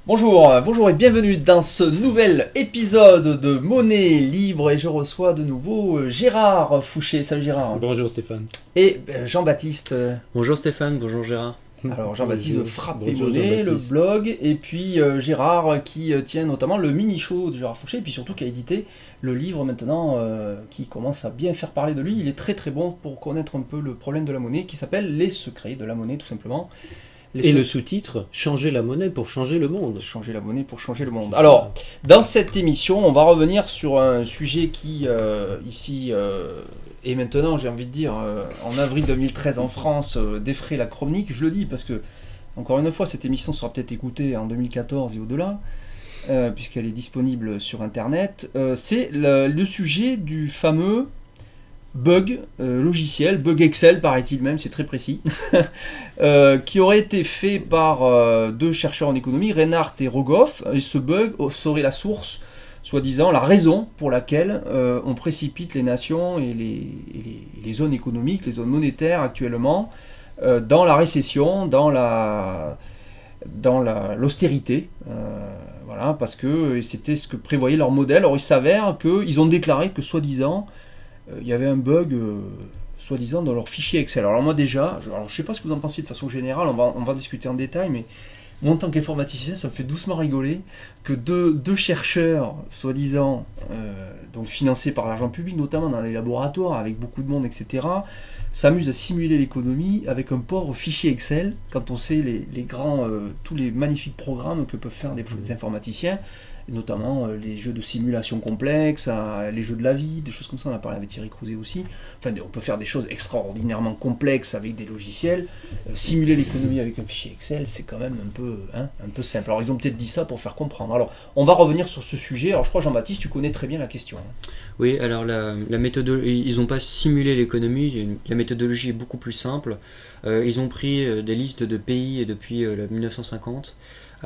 Bonjour et bienvenue dans ce nouvel épisode de Monnaie Libre et je reçois de nouveau Gérard Fouché. Salut Gérard. Bonjour Stéphane. Et Jean-Baptiste. Bonjour Stéphane, bonjour Gérard. Alors Jean-Baptiste de Bonjour. Frappé Bonjour Monnaie, le Jean-Baptiste. blog, et puis Gérard qui tient notamment le mini-show de Gérard Fouché, et puis surtout qui a édité le livre maintenant qui commence à bien faire parler de lui. Il est très très bon pour connaître un peu le problème de la monnaie qui s'appelle Les secrets de la monnaie tout simplement. Et le sous-titre, changer la monnaie pour changer le monde. Changer la monnaie pour changer le monde. Alors, dans cette émission, on va revenir sur un sujet qui, ici, et maintenant, j'ai envie de dire, en avril 2013 en France, défraie la chronique. Je le dis parce que, encore une fois, cette émission sera peut-être écoutée en 2014 et au-delà, puisqu'elle est disponible sur Internet. C'est le sujet du fameux bug logiciel, bug Excel paraît-il même, c'est très précis, qui aurait été fait par deux chercheurs en économie, Reinhardt et Rogoff, et ce bug serait la source, soi-disant, la raison pour laquelle on précipite les nations et les zones économiques, les zones monétaires actuellement, dans la récession, dans l'austérité, voilà, parce que c'était ce que prévoyait leur modèle. Alors il s'avère qu'ils ont déclaré que, soi-disant, il y avait un bug, soi-disant, dans leur fichier Excel. Alors moi déjà, je ne sais pas ce que vous en pensez de façon générale, on va discuter en détail, mais moi en tant qu'informaticien, ça me fait doucement rigoler que deux chercheurs, soi-disant, donc financés par l'argent public, notamment dans les laboratoires, avec beaucoup de monde, etc., s'amusent à simuler l'économie avec un pauvre fichier Excel, quand on sait les grands, tous les magnifiques programmes que peuvent faire des informaticiens, notamment les jeux de simulation complexes, les jeux de la vie, des choses comme ça, on a parlé avec Thierry Crouzet aussi. Enfin, on peut faire des choses extraordinairement complexes avec des logiciels. Simuler l'économie avec un fichier Excel, c'est quand même un peu simple. Alors ils ont peut-être dit ça pour faire comprendre. Alors on va revenir sur ce sujet. Alors je crois, Jean-Baptiste, tu connais très bien la question. Oui, alors la méthodologie, ils n'ont pas simulé l'économie, la méthodologie est beaucoup plus simple. Ils ont pris des listes de pays depuis 1950.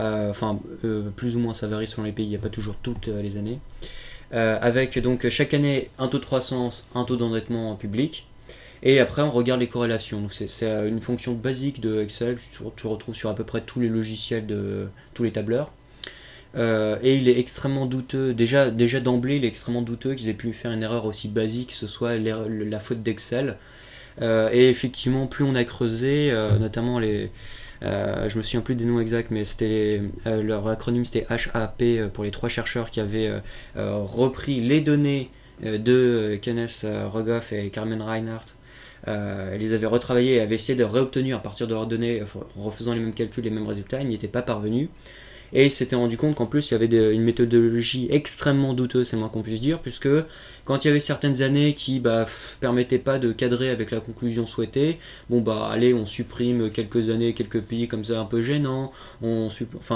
Plus ou moins ça varie selon les pays, il n'y a pas toujours toutes les années. Avec donc chaque année un taux de croissance, un taux d'endettement public. Et après on regarde les corrélations. Donc c'est une fonction basique de Excel, tu retrouves sur à peu près tous les logiciels de tous les tableurs. Et il est extrêmement douteux, déjà d'emblée il est extrêmement douteux qu'ils aient pu faire une erreur aussi basique que ce soit la faute d'Excel. Et effectivement plus on a creusé, notamment je me souviens plus des noms exacts, mais c'était leur acronyme c'était HAP pour les trois chercheurs qui avaient repris les données de Kenneth Rogoff et Carmen Reinhardt. Ils les avaient retravaillés et avaient essayé de réobtenir à partir de leurs données en refaisant les mêmes calculs, les mêmes résultats. Ils n'y étaient pas parvenus. Et ils s'étaient rendu compte qu'en plus il y avait une méthodologie extrêmement douteuse, c'est le moins qu'on puisse dire, puisque quand il y avait certaines années qui permettaient pas de cadrer avec la conclusion souhaitée, allez on supprime quelques années, quelques pays comme ça un peu gênants, ou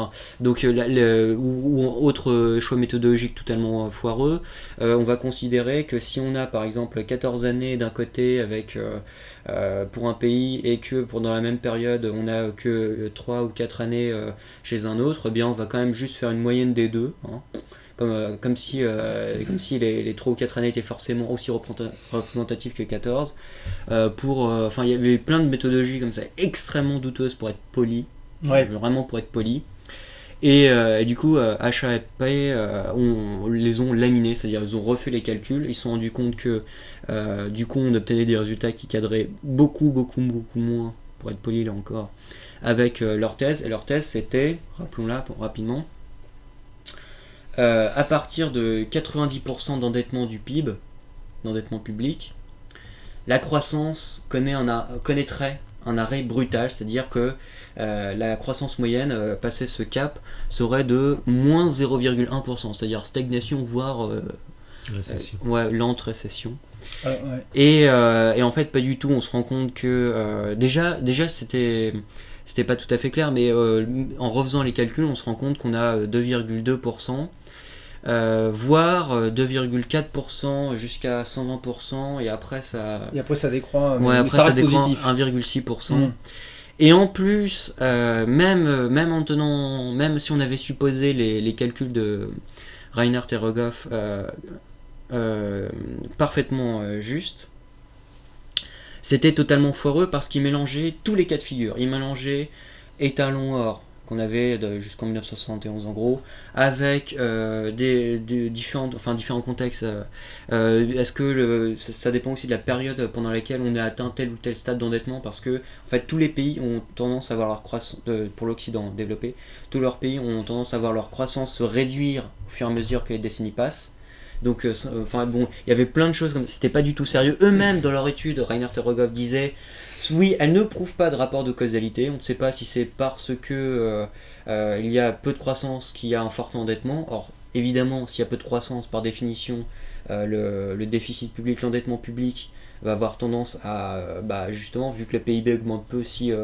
autre choix méthodologique totalement foireux, on va considérer que si on a par exemple 14 années d'un côté avec pour un pays et que pendant la même période on a que 3 ou 4 années chez un autre, eh bien on va quand même juste faire une moyenne des deux, hein, comme si les 3 ou 4 années étaient forcément aussi représentatives que 14. Il y avait plein de méthodologies comme ça, extrêmement douteuses pour être poli, vraiment pour être poli. Et du coup, HAP les ont laminés, c'est-à-dire ils ont refait les calculs, ils se sont rendus compte que du coup on obtenait des résultats qui cadraient beaucoup moins, pour être poli là encore, avec leur thèse. Et leur thèse c'était, rappelons-la rapidement, à partir de 90% d'endettement du PIB, d'endettement public, la croissance connaîtrait un arrêt brutal, c'est-à-dire que la croissance moyenne, passer ce cap, serait de moins 0,1%, c'est-à-dire stagnation, voire lente récession. Et en fait, pas du tout, on se rend compte que déjà c'était pas tout à fait clair, mais en refaisant les calculs, on se rend compte qu'on a 2,2%. Voire 2,4% jusqu'à 120%, et après ça décroît, mais après ça reste décroît positif. 1,6%. Et en plus, même si on avait supposé les calculs de Reinhardt et Rogoff parfaitement justes, c'était totalement foireux parce qu'ils mélangeaient tous les cas de figure. Ils mélangeaient étalon or qu'on avait jusqu'en 1971 en gros, avec différents contextes. Est-ce que ça dépend aussi de la période pendant laquelle on a atteint tel ou tel stade d'endettement, parce que en fait tous les pays ont tendance à voir leur croissance, pour l'Occident développé, tous leurs pays ont tendance à voir leur croissance se réduire au fur et à mesure que les décennies passent. Donc, il y avait plein de choses comme ça, c'était pas du tout sérieux. Eux-mêmes, dans leur étude, Reinhard et Rogoff disaient oui, elle ne prouve pas de rapport de causalité. On ne sait pas si c'est parce que il y a peu de croissance qu'il y a un fort endettement. Or, évidemment, s'il y a peu de croissance, par définition, le déficit public, l'endettement public va avoir tendance à, justement, vu que le PIB augmente peu, si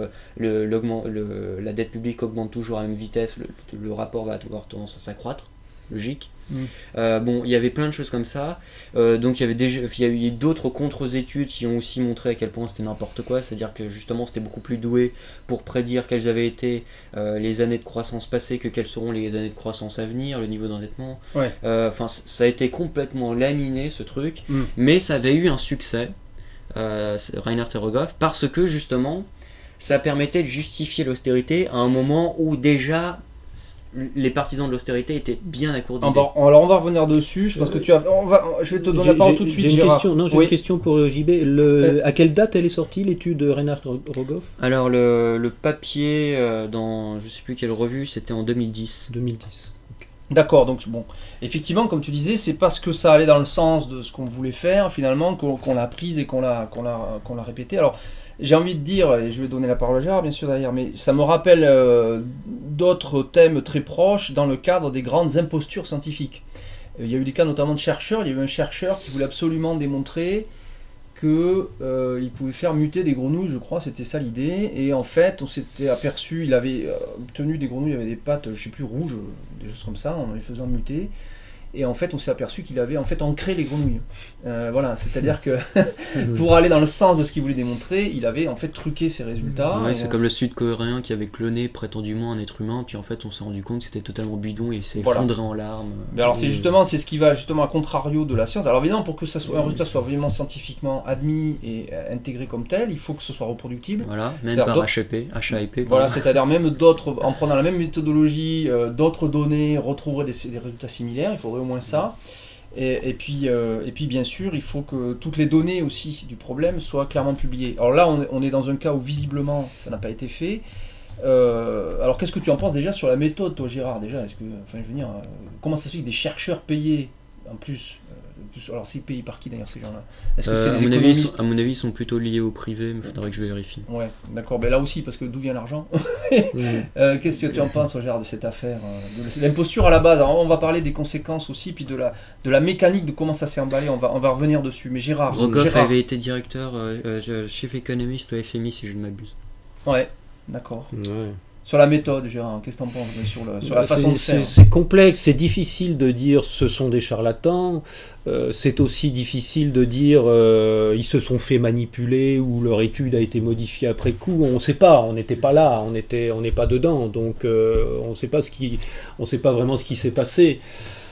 la dette publique augmente toujours à la même vitesse, le rapport va avoir tendance à s'accroître. Logique. Il y avait plein de choses comme ça. Donc il y a eu d'autres contre-études qui ont aussi montré à quel point c'était n'importe quoi. C'est-à-dire que justement c'était beaucoup plus doué pour prédire quelles avaient été les années de croissance passées que quelles seront les années de croissance à venir, le niveau d'endettement. Ouais. Ça a été complètement laminé ce truc, mais ça avait eu un succès, Reinhard et Rogoff, parce que justement ça permettait de justifier l'austérité à un moment où déjà les partisans de l'austérité étaient bien à court d'idées. Alors on va revenir dessus. Je pense que je vais te donner la parole tout de suite. J'ai une question pour JB. À quelle date elle est sortie, l'étude de Reinhard Rogoff ? Alors le papier dans je sais plus quelle revue, c'était en 2010. 2010. Okay. D'accord, donc bon, effectivement, comme tu disais, c'est parce que ça allait dans le sens de ce qu'on voulait faire finalement qu'on l'a prise et qu'on l'a répété. Alors j'ai envie de dire, et je vais donner la parole à Gérard bien sûr derrière, mais ça me rappelle d'autres thèmes très proches dans le cadre des grandes impostures scientifiques. Il y a eu des cas notamment de chercheurs. Il y a eu un chercheur qui voulait absolument démontrer qu'il pouvait faire muter des grenouilles, je crois, c'était ça l'idée. Et en fait, on s'était aperçu, il avait obtenu des grenouilles, il avait des pattes, je sais plus, rouges, des choses comme ça, en les faisant muter. Et en fait, on s'est aperçu qu'il avait en fait ancré les grenouilles. Voilà, c'est-à-dire que pour aller dans le sens de ce qu'il voulait démontrer, il avait en fait truqué ses résultats. Ouais, c'est comme le Sud-Coréen qui avait cloné prétendument un être humain, puis en fait, on s'est rendu compte que c'était totalement bidon et il s'est effondré en larmes. Mais alors, c'est ce qui va justement à contrario de la science. Alors évidemment, pour que un résultat soit vraiment scientifiquement admis et intégré comme tel, il faut que ce soit reproductible. Voilà, même par HAP. Voilà, c'est-à-dire même d'autres, en prenant la même méthodologie, d'autres données retrouveraient des résultats similaires. Il faudrait au moins ça. Et puis bien sûr, il faut que toutes les données aussi du problème soient clairement publiées. Alors là, on est dans un cas où visiblement ça n'a pas été fait. Alors qu'est-ce que tu en penses déjà sur la méthode, toi Gérard, déjà comment ça se fait que des chercheurs payés en plus, alors c'est payé par qui d'ailleurs ces gens-là ? Est-ce que c'est les économistes ? À mon avis, ils sont plutôt liés au privé, mais il faudrait que je vérifie. Ouais, d'accord. Ben là aussi, parce que d'où vient l'argent ? Qu'est-ce que tu en penses, Gérard, de cette affaire de l'imposture à la base ? Alors, on va parler des conséquences aussi, puis de la mécanique de comment ça s'est emballé. On va revenir dessus. Mais Gérard, Rogoff avait été directeur, chef économiste au FMI, si je ne m'abuse. Ouais, d'accord. Ouais. Sur la méthode, Gérard, qu'est-ce que tu en penses sur la façon de faire ? C'est complexe, c'est difficile de dire ce sont des charlatans, c'est aussi difficile de dire ils se sont fait manipuler ou leur étude a été modifiée après coup. On ne sait pas, on n'était pas là, on n'est pas dedans, donc on ne sait pas vraiment ce qui s'est passé.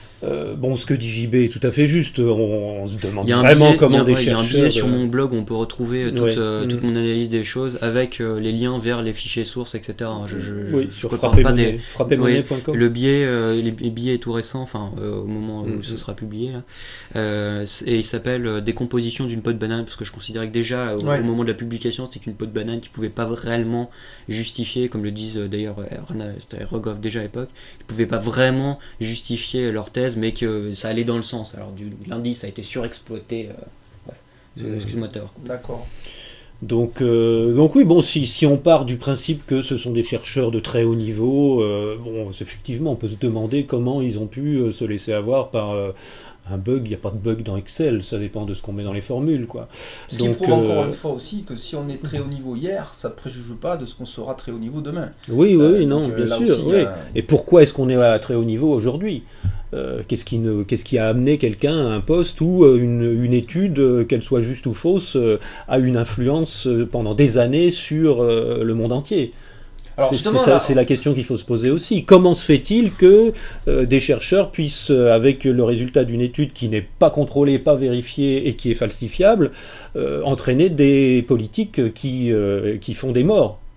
Ce que dit JB est tout à fait juste. On se demande vraiment comment des chercheurs... Il y a un billet sur mon blog où on peut retrouver toute mon analyse des choses avec les liens vers les fichiers sources, etc. Sur frappémonnaie.com. Le billet, les billets est tout récent, au moment où ce sera publié là. Et il s'appelle Décomposition d'une peau de banane, parce que je considérais que déjà au moment de la publication, c'était qu'une peau de banane qui pouvait pas réellement justifier, comme le disent d'ailleurs Rogoff déjà à l'époque, ils pouvaient pas vraiment justifier leur thèse, mais que ça allait dans le sens. Alors l'indice a été surexploité. Excuse-moi de t'avoir coupé. D'accord. Donc oui, si on part du principe que ce sont des chercheurs de très haut niveau, effectivement, on peut se demander comment ils ont pu se laisser avoir par un bug. Il n'y a pas de bug dans Excel, ça dépend de ce qu'on met dans les formules, quoi. Ce qui prouve encore une fois aussi que si on est très haut niveau hier, ça ne préjuge pas de ce qu'on sera très haut niveau demain. Oui, bien sûr. Oui. Et pourquoi est-ce qu'on est à très haut niveau aujourd'hui ? Qu'est-ce qui a amené quelqu'un à un poste où une étude, qu'elle soit juste ou fausse, a une influence pendant des années sur le monde entier ? Alors, c'est la question qu'il faut se poser aussi. Comment se fait-il que des chercheurs puissent, avec le résultat d'une étude qui n'est pas contrôlée, pas vérifiée et qui est falsifiable, entraîner des politiques qui font des morts ?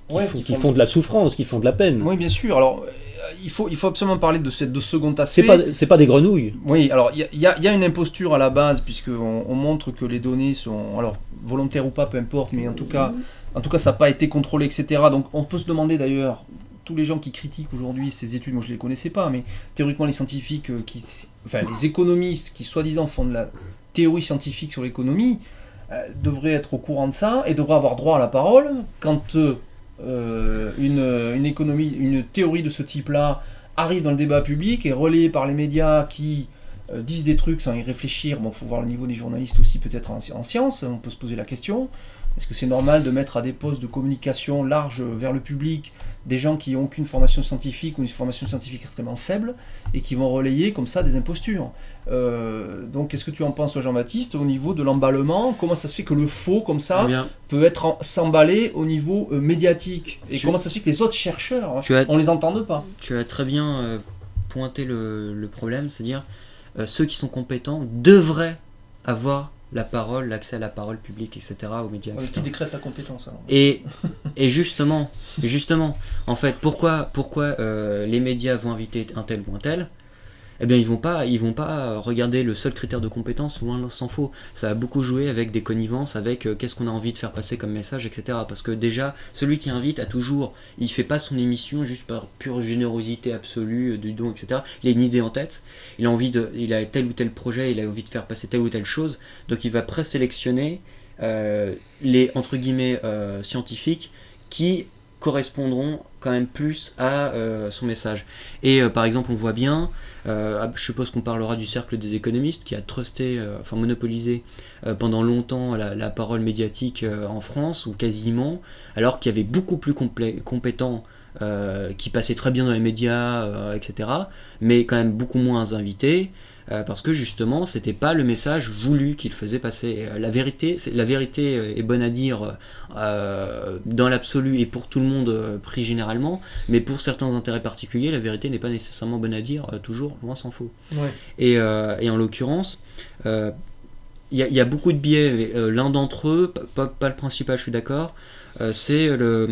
qui font de la souffrance, qui font de la peine. Oui, bien sûr. Alors, il faut absolument parler de ce second aspect. C'est pas des grenouilles. Oui, alors il y a une imposture à la base, puisqu'on montre que les données sont, alors volontaires ou pas, peu importe, mais en tout cas ça n'a pas été contrôlé, etc. Donc on peut se demander d'ailleurs, tous les gens qui critiquent aujourd'hui ces études, moi je ne les connaissais pas, mais théoriquement les scientifiques, les économistes qui soi-disant font de la théorie scientifique sur l'économie, devraient être au courant de ça et devraient avoir droit à la parole quand une théorie de ce type-là arrive dans le débat public et relayée par les médias qui disent des trucs sans y réfléchir. Bon, faut voir le niveau des journalistes aussi, peut-être en sciences, on peut se poser la question. Est-ce que c'est normal de mettre à des postes de communication large vers le public des gens qui n'ont aucune formation scientifique ou une formation scientifique extrêmement faible et qui vont relayer comme ça des impostures? Donc qu'est-ce que tu en penses, Jean-Baptiste, au niveau de l'emballement? Comment ça se fait que le faux comme ça peut être s'emballer au niveau médiatique? Et comment ça se fait que les autres chercheurs, on les entende pas? Tu as très bien pointé le problème, c'est-à-dire ceux qui sont compétents devraient avoir la parole, l'accès à la parole publique, etc., aux médias, etc. Qui décrète la compétence alors. Et justement, en fait, pourquoi les médias vont inviter un tel ou un tel? Eh bien, ils vont pas regarder le seul critère de compétence, loin s'en faut. Ça va beaucoup jouer avec des connivences, avec qu'est-ce qu'on a envie de faire passer comme message, etc. Parce que déjà, celui qui invite il fait pas son émission juste par pure générosité absolue, du don, etc. Il a une idée en tête, il a tel ou tel projet, il a envie de faire passer telle ou telle chose, donc il va présélectionner les, entre guillemets, scientifiques qui correspondront quand même plus à son message. Et par exemple, on voit bien, je suppose qu'on parlera du cercle des économistes qui a monopolisé pendant longtemps la parole médiatique en France, ou quasiment, alors qu'il y avait beaucoup plus compétents qui passaient très bien dans les médias, etc., mais quand même beaucoup moins invités, parce que justement c'était pas le message voulu qu'il faisait passer. La vérité est bonne à dire dans l'absolu et pour tout le monde pris généralement, mais pour certains intérêts particuliers la vérité n'est pas nécessairement bonne à dire toujours, loin s'en faut. Ouais. Et en l'occurrence il y a beaucoup de biais. L'un d'entre eux, pas le principal, je suis d'accord, c'est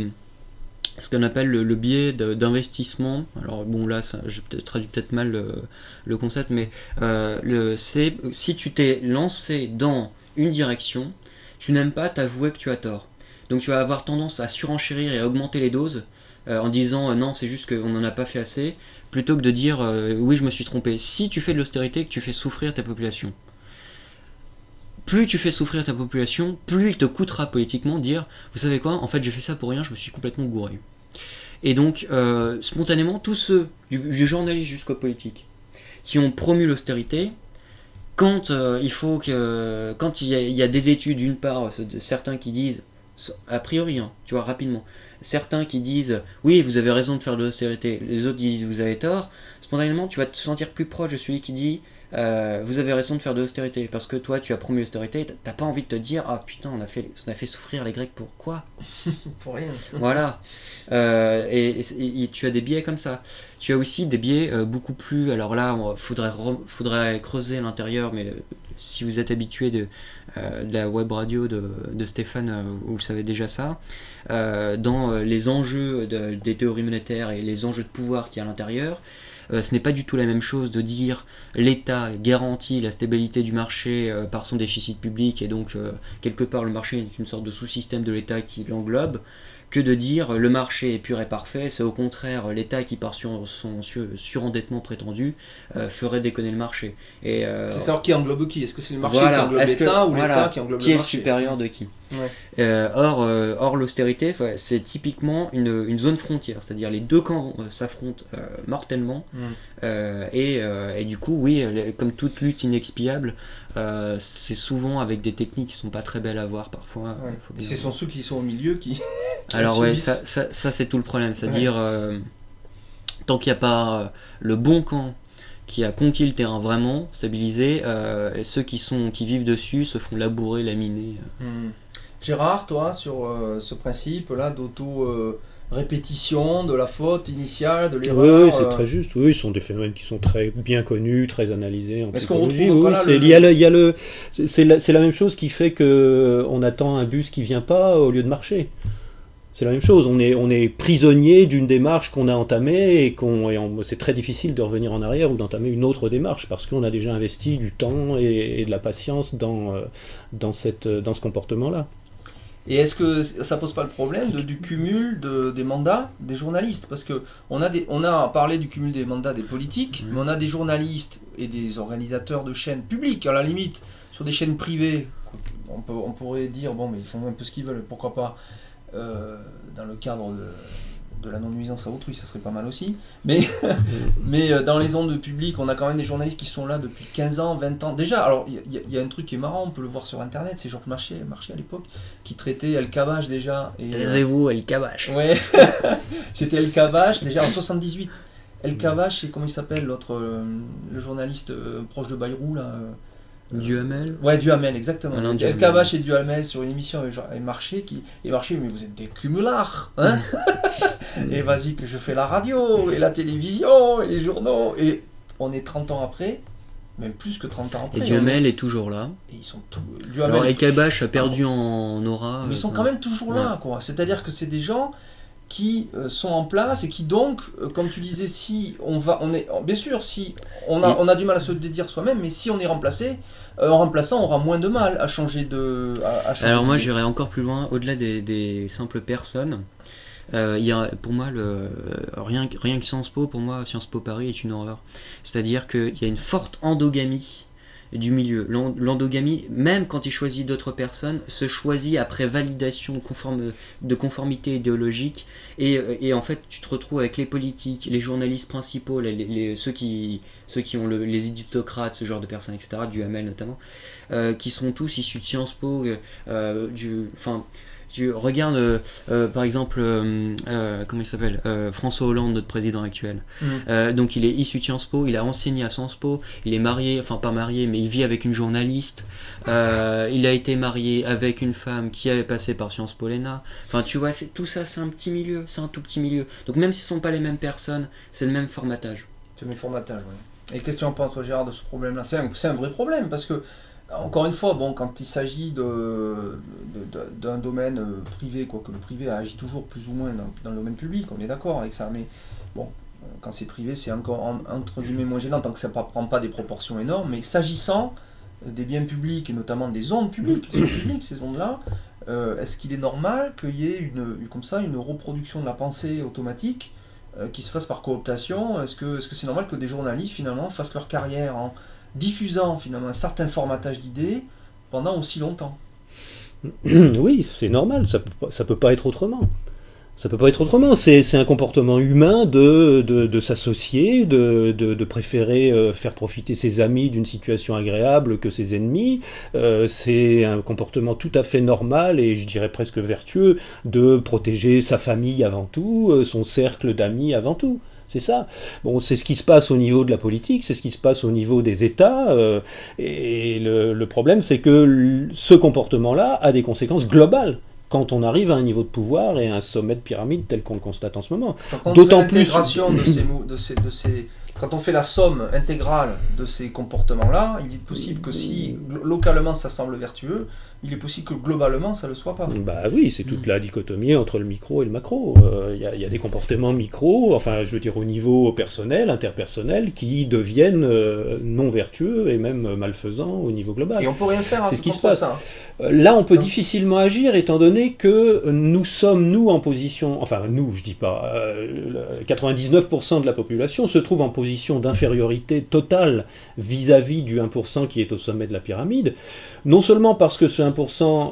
ce qu'on appelle le biais d'investissement. Alors bon, là je traduis peut-être mal le concept, mais c'est si tu t'es lancé dans une direction, tu n'aimes pas t'avouer que tu as tort, donc tu vas avoir tendance à surenchérir et à augmenter les doses en disant non, c'est juste qu'on n'en a pas fait assez, plutôt que de dire oui, je me suis trompé. Si tu fais de l'austérité, que tu fais souffrir ta population, plus tu fais souffrir ta population, plus il te coûtera politiquement de dire, vous savez quoi, en fait j'ai fait ça pour rien, je me suis complètement gouré. Et donc, spontanément, tous ceux, du journaliste jusqu'aux politiques, qui ont promu l'austérité, quand il y a des études, d'une part, certains qui disent, a priori, tu vois, rapidement, certains qui disent, oui, vous avez raison de faire de l'austérité, les autres disent, vous avez tort, spontanément, tu vas te sentir plus proche de celui qui dit, vous avez raison de faire de l'austérité, parce que toi tu as promu l'austérité, t'as pas envie de te dire ah putain on a fait souffrir les Grecs pour quoi? Pour rien. Voilà. Et tu as des biais comme ça. Tu as aussi des biais beaucoup plus, alors là faudrait creuser l'intérieur, mais si vous êtes habitué de la web radio de Stéphane, vous savez déjà ça, dans les enjeux des théories monétaires et les enjeux de pouvoir qu'il y a à l'intérieur. Ce n'est pas du tout la même chose de dire l'État garantit la stabilité du marché par son déficit public, et donc quelque part le marché est une sorte de sous-système de l'État qui l'englobe, que de dire le marché est pur et parfait. C'est au contraire l'État qui, par son surendettement prétendu, ferait déconner le marché. Et, c'est savoir qui englobe qui. Est-ce que c'est le marché qui englobe l'État ou l'État qui englobe le marché? Qui est le supérieur de qui? Ouais. Or l'austérité, c'est typiquement une zone frontière, c'est-à-dire les deux camps s'affrontent mortellement, et du coup, oui, comme toute lutte inexpiable, c'est souvent avec des techniques qui sont pas très belles à voir parfois. Et ce sont ceux qui sont au milieu qui... Alors ouais, ça c'est tout le problème, c'est-à-dire tant qu'il n'y a pas le bon camp qui a conquis le terrain vraiment stabilisé, et ceux qui vivent dessus se font labourer, laminer. Gérard, toi, sur ce principe-là d'auto-répétition de la faute initiale, de l'erreur... Oui, c'est très juste. Oui, ce sont des phénomènes qui sont très bien connus, très analysés en psychologie. Est-ce qu'on retrouve c'est la même chose qui fait qu'on attend un bus qui ne vient pas au lieu de marcher. C'est la même chose, on est prisonnier d'une démarche qu'on a entamée et c'est très difficile de revenir en arrière ou d'entamer une autre démarche parce qu'on a déjà investi du temps et de la patience dans ce comportement-là. Et est-ce que ça pose pas le problème du cumul des mandats des journalistes? Parce que on a parlé du cumul des mandats des politiques, mais on a des journalistes et des organisateurs de chaînes publiques, à la limite, sur des chaînes privées. On pourrait dire, bon, mais ils font un peu ce qu'ils veulent, pourquoi pas, dans le cadre de la non-nuisance à autrui, ça serait pas mal aussi. Mais dans les ondes publiques, on a quand même des journalistes qui sont là depuis 15 ans, 20 ans. Déjà, alors, il y a un truc qui est marrant, on peut le voir sur Internet, c'est Georges Marchais à l'époque, qui traitait El Kabbach déjà. Taisez-vous, El Kabbach. Ouais, c'était El Kabbach, déjà en 78. El Kabbach, c'est comment il s'appelle, l'autre, le journaliste proche de Bayrou, là Duhamel. Ouais, Duhamel, exactement. El Kabbach et Duhamel sur une émission avec Marché, et Marché, mais vous êtes des cumulards, hein. Et vas-y que je fais la radio, et la télévision, et les journaux, et on est 30 ans après, même plus que 30 ans après. Et Duhamel est toujours là. Et ils sont Alors El Kabbach a perdu en aura. Mais ils sont quand même toujours là, quoi. C'est-à-dire que c'est des gens qui sont en place et qui donc, comme tu disais, bien sûr, si on a du mal à se dédire soi-même, mais si on est remplacé, en remplaçant, on aura moins de mal à changer de. Alors moi, j'irais encore plus loin, au-delà des simples personnes. Il y a, pour moi, rien que Sciences Po, pour moi, Sciences Po Paris est une horreur. C'est-à-dire qu'il y a une forte endogamie du milieu. L'endogamie, même quand il choisit d'autres personnes, se choisit après validation de conformité idéologique, et en fait tu te retrouves avec les politiques, les journalistes principaux, ceux qui ont les éditocrates, ce genre de personnes, etc., Duhamel notamment, qui sont tous issus de Sciences Po, tu regardes par exemple comment il s'appelle, François Hollande, notre président actuel. Donc il est issu de Sciences Po, il a enseigné à Sciences Po, il est marié, enfin pas marié, mais il vit avec une journaliste, il a été marié avec une femme qui avait passé par Sciences Po l'ENA. Enfin tu vois, tout ça c'est un petit milieu, c'est un tout petit milieu. Donc même si ce ne sont pas les mêmes personnes, c'est le même formatage. C'est le même formatage, oui. Et qu'est-ce que tu en penses, toi, Gérard, de ce problème-là? C'est un vrai problème, parce que encore une fois, bon, quand il s'agit d'un domaine privé, quoique le privé agit toujours plus ou moins dans le domaine public, on est d'accord avec ça, mais bon, quand c'est privé, c'est encore entre guillemets moins gênant, tant que ça ne prend pas des proportions énormes, mais s'agissant des biens publics, et notamment des ondes publiques, ces ondes-là, est-ce qu'il est normal qu'il y ait une reproduction de la pensée automatique qui se fasse par cooptation? Est-ce que c'est normal que des journalistes, finalement, fassent leur carrière en diffusant finalement un certain formatage d'idées pendant aussi longtemps? Oui, c'est normal, ça peut pas être autrement. Ça peut pas être autrement, c'est un comportement humain de s'associer, de préférer faire profiter ses amis d'une situation agréable que ses ennemis. C'est un comportement tout à fait normal et je dirais presque vertueux de protéger sa famille avant tout, son cercle d'amis avant tout. C'est ça. Bon, c'est ce qui se passe au niveau de la politique, c'est ce qui se passe au niveau des États, et le problème, c'est que ce comportement-là a des conséquences globales quand on arrive à un niveau de pouvoir et à un sommet de pyramide tel qu'on le constate en ce moment. D'autant plus quand on fait la somme intégrale de ces comportements-là, il est possible que si localement ça semble vertueux, il est possible que globalement ça ne le soit pas. Bah oui, c'est toute la dichotomie entre le micro et le macro. Il y a des comportements micro, enfin je veux dire au niveau personnel, interpersonnel, qui deviennent non vertueux et même malfaisants au niveau global. Et on peut rien faire c'est ce qui se passe. Ça. Là on peut difficilement agir étant donné que nous sommes, nous, en position, enfin nous je dis pas, 99% de la population se trouve en position d'infériorité totale vis-à-vis du 1% qui est au sommet de la pyramide, non seulement parce que ce 1%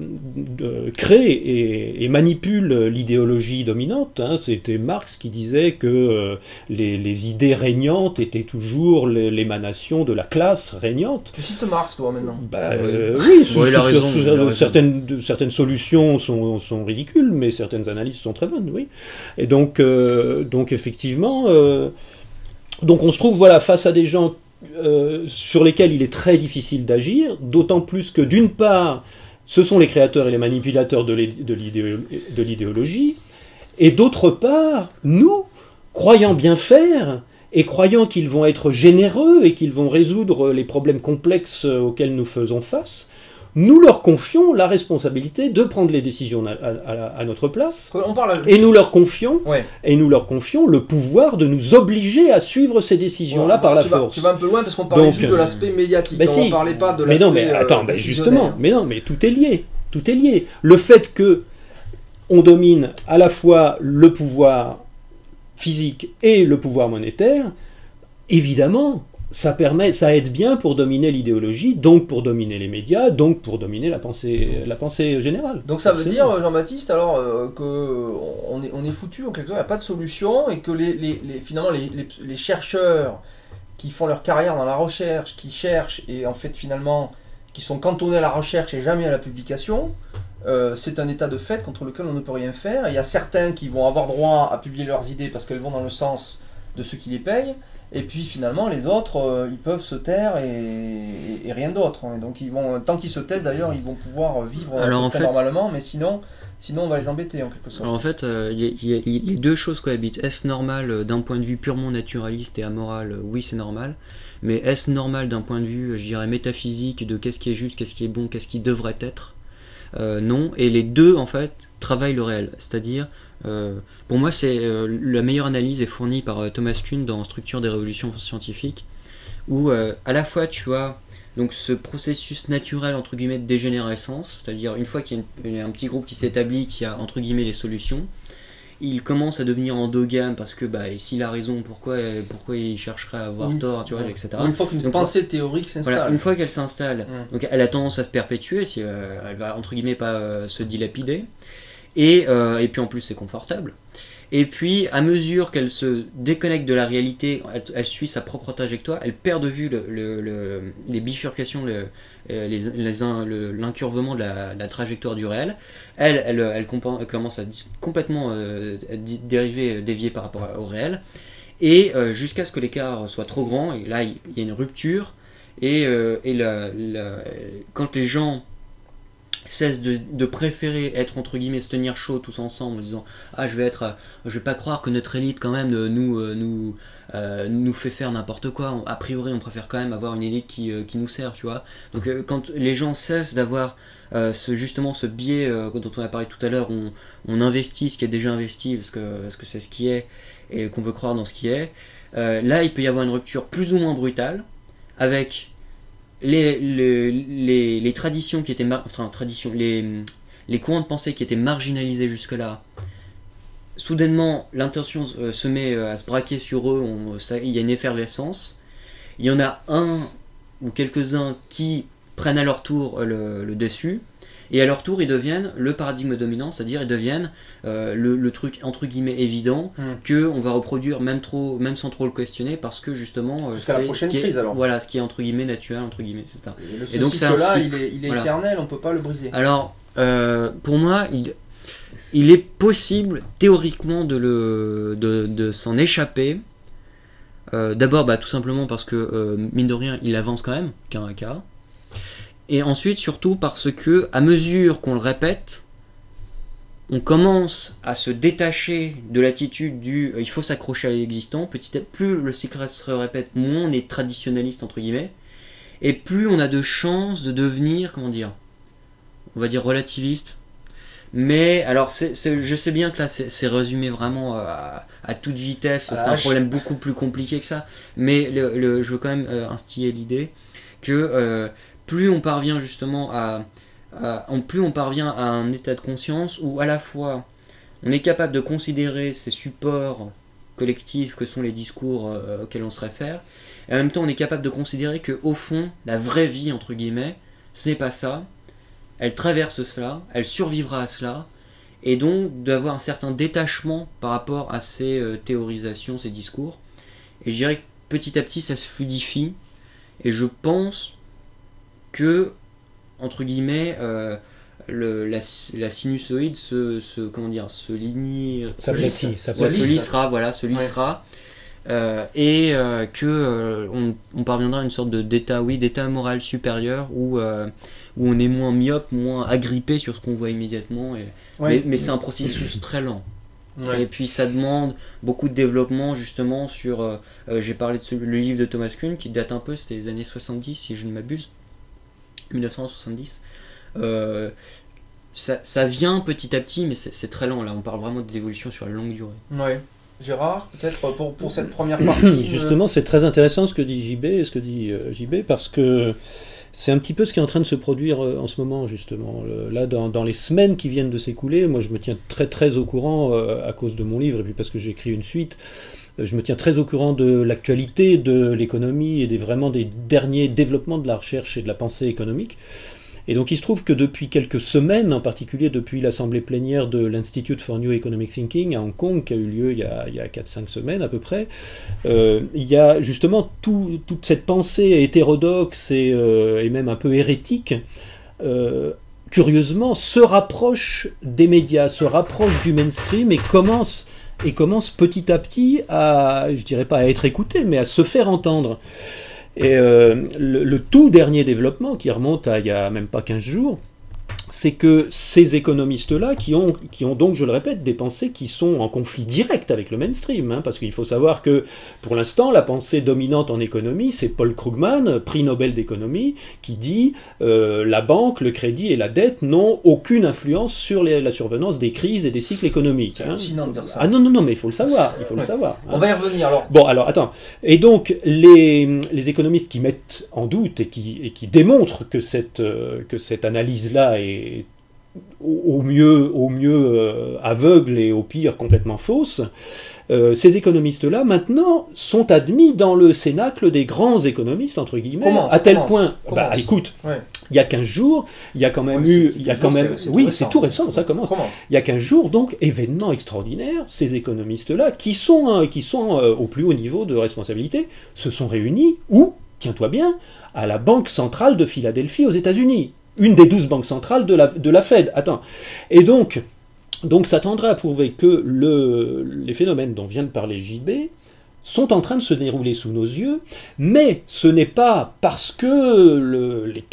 crée et manipule l'idéologie dominante, hein, c'était Marx qui disait que les idées régnantes étaient toujours l'émanation de la classe régnante. Tu cites Marx toi maintenant? Oui, certaines solutions sont ridicules, mais certaines analyses sont très bonnes, oui. Et donc effectivement, donc on se trouve face à des gens sur lesquels il est très difficile d'agir, d'autant plus que d'une part, ce sont les créateurs et les manipulateurs de l'idéologie, et d'autre part, nous, croyant bien faire, et croyant qu'ils vont être généreux et qu'ils vont résoudre les problèmes complexes auxquels nous faisons face, nous leur confions la responsabilité de prendre les décisions à notre place, et nous leur confions le pouvoir de nous obliger à suivre ces décisions-là par la force. Tu vas un peu loin parce qu'on parlait juste de l'aspect médiatique, on ne parlait pas de l'aspect justement, mais tout est lié, Le fait que on domine à la fois le pouvoir physique et le pouvoir monétaire, évidemment, ça aide bien pour dominer l'idéologie, donc pour dominer les médias, donc pour dominer la pensée générale. Donc ça veut dire, Jean-Baptiste, alors qu'on est foutu, en quelque sorte, il n'y a pas de solution, et que finalement les chercheurs qui font leur carrière dans la recherche, qui cherchent, et en fait finalement, qui sont cantonnés à la recherche et jamais à la publication, c'est un état de fait contre lequel on ne peut rien faire. Et il y a certains qui vont avoir droit à publier leurs idées parce qu'elles vont dans le sens de ceux qui les payent, et puis finalement les autres ils peuvent se taire et rien d'autre. Et donc tant qu'ils se taisent d'ailleurs, ils vont pouvoir vivre très normalement, mais sinon on va les embêter en quelque sorte. Alors en fait, les deux choses cohabitent. Est-ce normal d'un point de vue purement naturaliste et amoral? Oui, c'est normal. Mais est-ce normal d'un point de vue, je dirais, métaphysique, de qu'est-ce qui est juste, qu'est-ce qui est bon, qu'est-ce qui devrait être? Non. Et les deux, en fait, travaillent le réel. C'est-à-dire, pour moi, la meilleure analyse est fournie par Thomas Kuhn dans Structure des révolutions scientifiques, où à la fois tu as donc ce processus naturel entre guillemets de dégénérescence, c'est-à-dire une fois qu'il y a un petit groupe qui s'établit, qui a entre guillemets les solutions, il commence à devenir endogame parce que et s'il a raison, pourquoi il chercherait à avoir tort, tu vois, etc. Une fois qu'une pensée théorique s'installe. Voilà, une fois qu'elle s'installe, donc elle a tendance à se perpétuer, si elle va entre guillemets pas se dilapider, et puis en plus c'est confortable. Et puis, à mesure qu'elle se déconnecte de la réalité, elle suit sa propre trajectoire, elle perd de vue les bifurcations, l'incurvement de la trajectoire du réel. Elle commence à complètement dévier par rapport au réel, et jusqu'à ce que l'écart soit trop grand, et là, il y a une rupture, et quand les gens cesse de préférer être entre guillemets se tenir chaud tous ensemble en disant je vais pas croire que notre élite quand même nous fait faire n'importe quoi, a priori on préfère quand même avoir une élite qui nous sert, tu vois. Donc quand les gens cessent d'avoir ce biais dont on a parlé tout à l'heure, on investit ce qui est déjà investi parce que c'est ce qui est et qu'on veut croire dans ce qui est, là il peut y avoir une rupture plus ou moins brutale avec les traditions qui étaient les courants de pensée qui étaient marginalisés jusque-là. Soudainement, l'intention se met à se braquer sur eux, il y a une effervescence. Il y en a un ou quelques-uns qui prennent à leur tour le dessus, et à leur tour ils deviennent le paradigme dominant, c'est-à-dire ils deviennent le truc entre guillemets évident qu'on va reproduire même sans trop le questionner, parce que justement jusqu'à la prochaine crise, alors. Voilà, ce qui est entre guillemets naturel, entre guillemets, c'est ça. Et donc cycle-là, il est voilà. Éternel, on peut pas le briser. Alors pour moi il est possible théoriquement de s'en échapper. D'abord tout simplement parce que mine de rien il avance quand même qu'un cas. Et ensuite, surtout parce que, à mesure qu'on le répète, on commence à se détacher de l'attitude du il faut s'accrocher à l'existant. Petit à petit, plus le cycle se répète, moins on est traditionnaliste entre guillemets, et plus on a de chances de devenir, on va dire relativiste. Mais alors, je sais bien que là, c'est résumé vraiment à toute vitesse. C'est un problème beaucoup plus compliqué que ça. Mais je veux quand même instiller l'idée que plus on parvient justement plus on parvient à un état de conscience où à la fois on est capable de considérer ces supports collectifs que sont les discours auxquels on se réfère, et en même temps on est capable de considérer que au fond la vraie vie entre guillemets c'est pas ça, elle traverse cela, elle survivra à cela, et donc d'avoir un certain détachement par rapport à ces théorisations, ces discours. Et je dirais que petit à petit ça se fluidifie, et je pense que, entre guillemets, la sinusoïde se lissera, et que on parviendra à une sorte d'état moral supérieur où on est moins myope, moins agrippé sur ce qu'on voit immédiatement, mais c'est un processus très lent. Ouais. Et puis ça demande beaucoup de développement justement sur j'ai parlé de le livre de Thomas Kuhn qui date un peu, c'était les années 70 si je ne m'abuse, 1970, Ça vient petit à petit, mais c'est très lent. Là, on parle vraiment d'évolution sur la longue durée. Ouais. Gérard, peut-être pour cette première partie. Justement, c'est très intéressant ce que dit JB, parce que c'est un petit peu ce qui est en train de se produire en ce moment, justement. Là, dans les semaines qui viennent de s'écouler, moi je me tiens très très au courant, à cause de mon livre, et puis parce que j'ai écrit une suite, je me tiens très au courant de l'actualité de l'économie et vraiment des derniers développements de la recherche et de la pensée économique. Et donc il se trouve que depuis quelques semaines, en particulier depuis l'assemblée plénière de l'Institute for New Economic Thinking à Hong Kong, qui a eu lieu il y a 4-5 semaines à peu près, il y a justement toute cette pensée hétérodoxe et même un peu hérétique, curieusement, se rapproche des médias, se rapproche du mainstream et commence petit à petit à, je dirais pas à être écouté, mais à se faire entendre. Et le tout dernier développement, qui remonte à il n'y a même pas 15 jours, c'est que ces économistes-là, qui ont donc, je le répète, des pensées qui sont en conflit direct avec le mainstream, parce qu'il faut savoir que, pour l'instant, la pensée dominante en économie, c'est Paul Krugman, prix Nobel d'économie, qui dit la banque, le crédit et la dette n'ont aucune influence sur la survenance des crises et des cycles économiques. C'est hallucinant de dire ça. Ah non, mais il faut le savoir, le savoir. On va y revenir alors. Bon, alors, attends. Et donc, les économistes qui mettent en doute et qui démontrent que cette analyse-là est au mieux aveugle et au pire complètement fausse, ces économistes-là, maintenant, sont admis dans le cénacle des grands économistes, entre guillemets, à tel point... écoute, il y a 15 jours, il y a quand même eu... c'est tout récent, ça commence. Il y a 15 jours, donc, événement extraordinaire, ces économistes-là, qui sont au plus haut niveau de responsabilité, se sont réunis, où, tiens-toi bien, à la Banque centrale de Philadelphie aux États-Unis. Une des 12 banques centrales de la Fed. Attends. Et donc ça tendrait à prouver que les phénomènes dont vient de parler JB sont en train de se dérouler sous nos yeux, mais ce n'est pas parce que les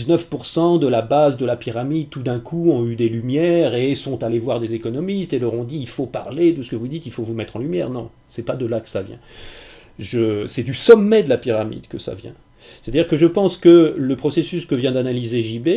99% de la base de la pyramide tout d'un coup ont eu des lumières et sont allés voir des économistes et leur ont dit il faut parler de ce que vous dites, il faut vous mettre en lumière. Non, c'est pas de là que ça vient. C'est du sommet de la pyramide que ça vient. C'est-à-dire que je pense que le processus que vient d'analyser JB,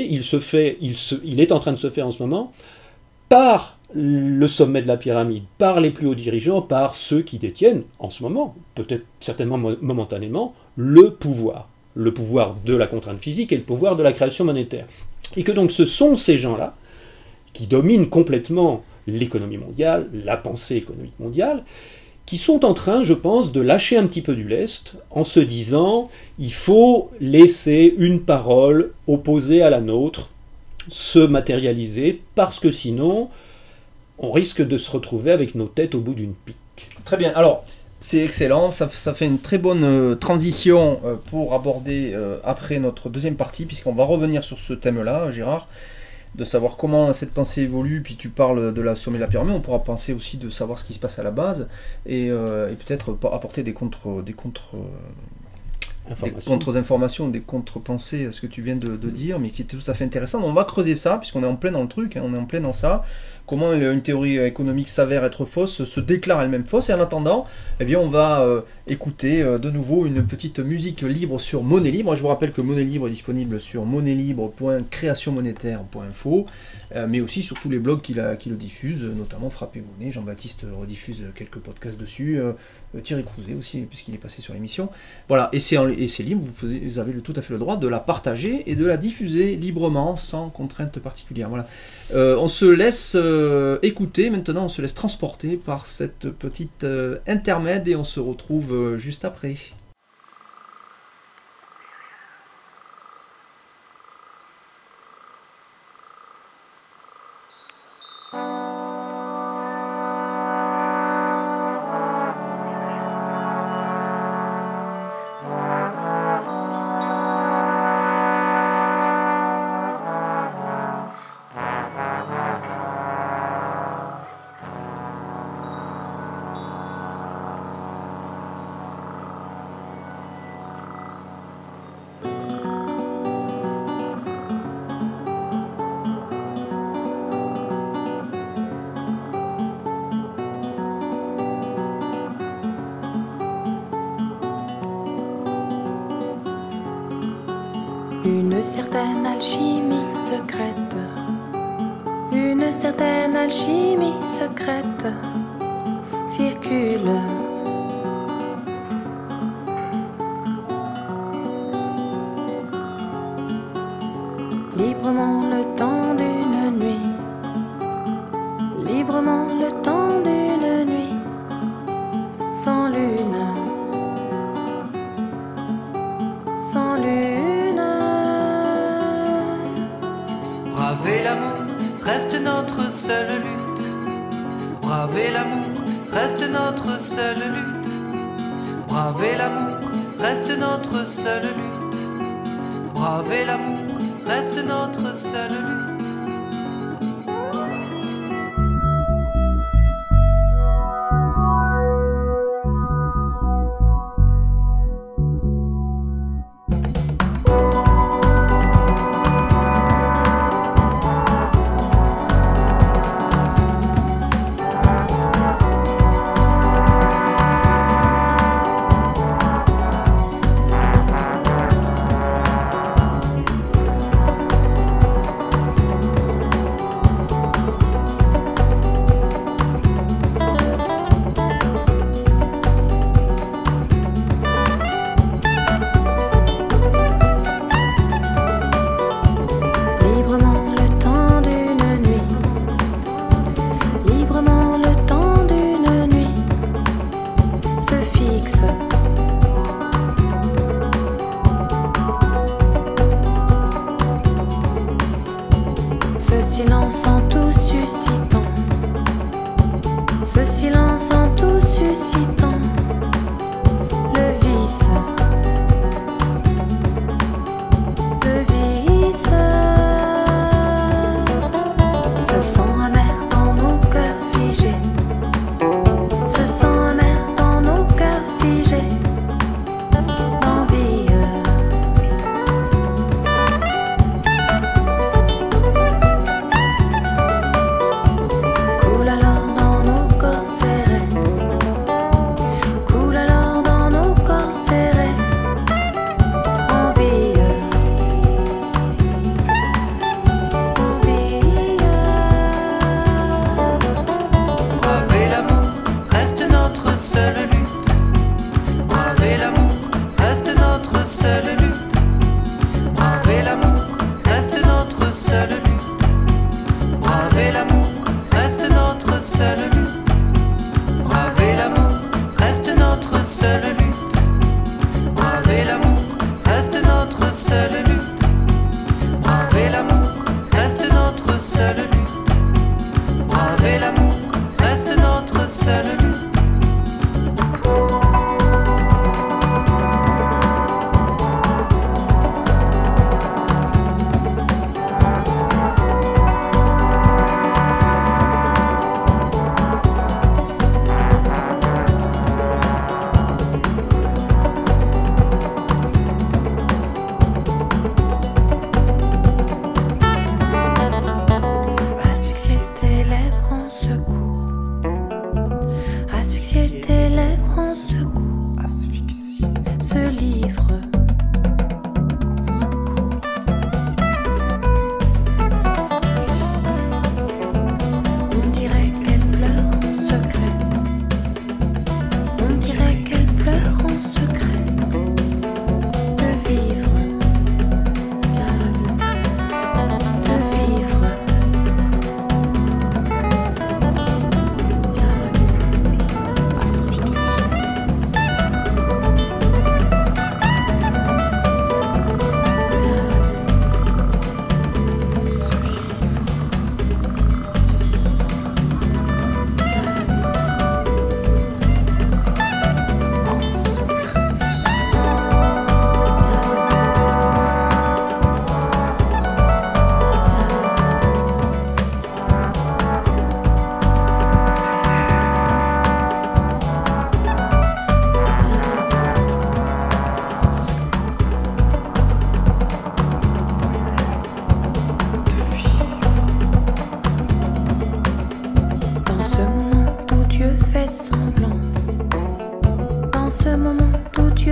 il est en train de se faire en ce moment par le sommet de la pyramide, par les plus hauts dirigeants, par ceux qui détiennent en ce moment, peut-être certainement momentanément, le pouvoir de la contrainte physique et le pouvoir de la création monétaire. Et que donc ce sont ces gens-là qui dominent complètement l'économie mondiale, la pensée économique mondiale, qui sont en train, je pense, de lâcher un petit peu du lest en se disant il faut laisser une parole opposée à la nôtre se matérialiser, parce que sinon, on risque de se retrouver avec nos têtes au bout d'une pique. Très bien, alors, c'est excellent, ça fait une très bonne transition pour aborder après notre deuxième partie, puisqu'on va revenir sur ce thème-là, Gérard, de savoir comment cette pensée évolue, puis tu parles de la sommet de la pyramide, on pourra penser aussi de savoir ce qui se passe à la base, et peut-être apporter des contre-informations, des contre-pensées à ce que tu viens de dire, mais qui était tout à fait intéressant. Donc on va creuser ça, puisqu'on est en plein dans le truc, on est en plein dans ça. Comment une théorie économique s'avère être fausse, se déclare elle-même fausse, et en attendant, eh bien, on va écouter de nouveau une petite musique libre sur Monnaie Libre. Je vous rappelle que Monnaie Libre est disponible sur monnailibre.créationmonétaire.info, mais aussi sur tous les blogs qui le diffusent, notamment Frappé Monnaie. Jean-Baptiste rediffuse quelques podcasts dessus, Thierry Crouzet aussi, puisqu'il est passé sur l'émission. Voilà, et c'est libre, vous avez tout à fait le droit de la partager et de la diffuser librement, sans contrainte particulière. Voilà. On se laisse écouter maintenant, on se laisse transporter par cette petite intermède et on se retrouve juste après. Une certaine alchimie secrète, une certaine alchimie secrète circule. Librement le temps d'une nuit, librement le temps d'une nuit, sans lune, sans lune. Braver l'amour reste notre seule lutte. Braver l'amour reste notre seule lutte. Braver l'amour reste notre seule lutte. Braver l'amour reste notre seule lutte.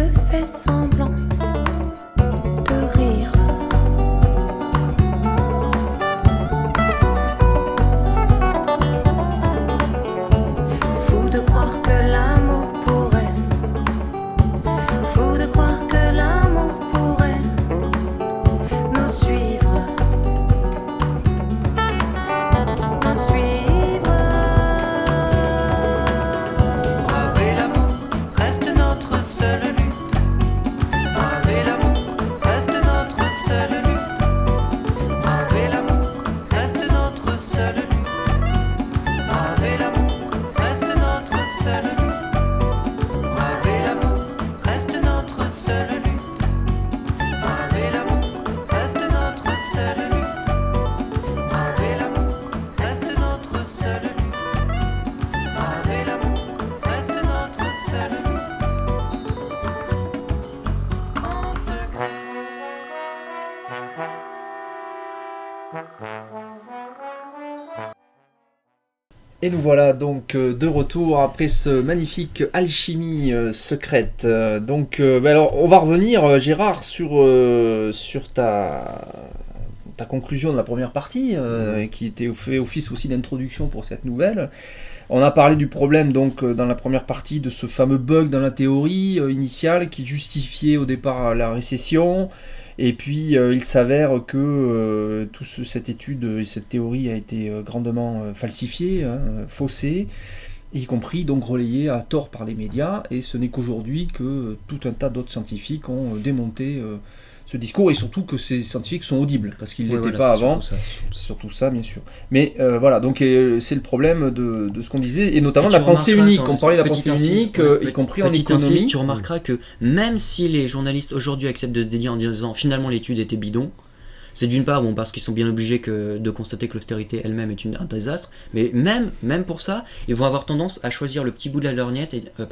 semblant de rire. Et nous voilà donc de retour après ce magnifique alchimie secrète. Alors, on va revenir, Gérard, sur ta conclusion de la première partie, qui était fait office aussi d'introduction pour cette nouvelle. On a parlé du problème donc dans la première partie de ce fameux bug dans la théorie initiale qui justifiait au départ la récession. Et puis il s'avère que cette étude et cette théorie a été grandement falsifiée, faussée, y compris donc relayée à tort par les médias. Et ce n'est qu'aujourd'hui que tout un tas d'autres scientifiques ont démonté ce discours, et surtout que ces scientifiques sont audibles, parce qu'ils ne l'étaient pas avant. C'est surtout ça, bien sûr. Mais voilà, donc c'est le problème de ce qu'on disait, et notamment de la pensée unique. On parlait de la pensée unique, y compris en économie. Tu remarqueras que même si les journalistes aujourd'hui acceptent de se dédier en disant finalement l'étude était bidon, c'est d'une part parce qu'ils sont bien obligés de constater que l'austérité elle-même est un désastre, mais même pour ça, ils vont avoir tendance à choisir le petit bout de la lorgnette,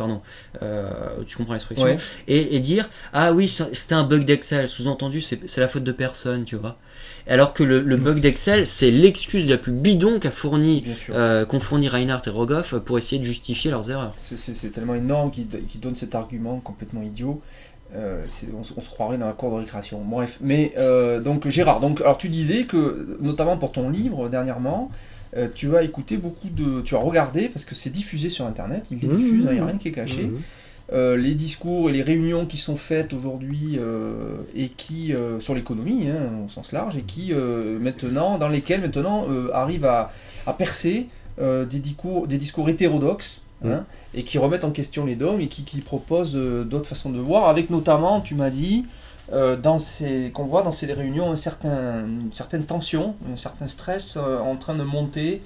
tu comprends l'expression, ouais. et dire ah oui, c'était un bug d'Excel, sous-entendu c'est la faute de personne, tu vois. Alors que le bug d'Excel, c'est l'excuse la plus bidon qu'ont fourni Reinhardt et Rogoff pour essayer de justifier leurs erreurs. C'est tellement énorme qu'ils donnent cet argument complètement idiot. On se croirait dans la cour de récréation. Bref, mais donc Gérard, alors tu disais que notamment pour ton livre dernièrement, tu as écouté tu as regardé, parce que c'est diffusé sur internet, il les diffuse, il n'y a rien qui est caché. Les discours et les réunions qui sont faites aujourd'hui et qui sur l'économie au sens large, et qui dans lesquelles arrivent à percer des discours hétérodoxes. Et qui remettent en question les dogmes et qui proposent d'autres façons de voir, avec notamment, tu m'as dit, qu'on voit dans ces réunions une certaine tension, un certain stress en train de monter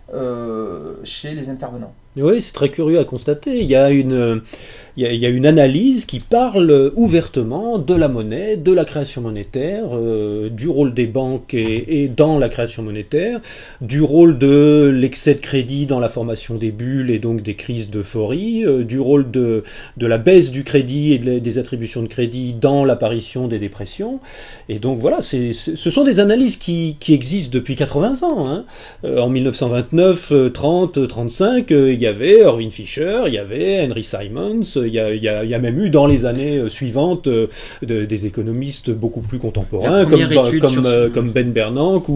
chez les intervenants. Oui, c'est très curieux à constater. Il y a une analyse qui parle ouvertement de la monnaie, de la création monétaire, du rôle des banques et dans la création monétaire, du rôle de l'excès de crédit dans la formation des bulles et donc des crises d'euphorie, du rôle de la baisse du crédit et des attributions de crédit dans l'apparition des dépressions. Et donc voilà, ce sont des analyses qui existent depuis 80 ans. En 1929, 30, 35, il y avait Irving Fisher, il y avait Henry Simons, il y a même eu dans les années suivantes des économistes beaucoup plus contemporains comme Ben Bernanke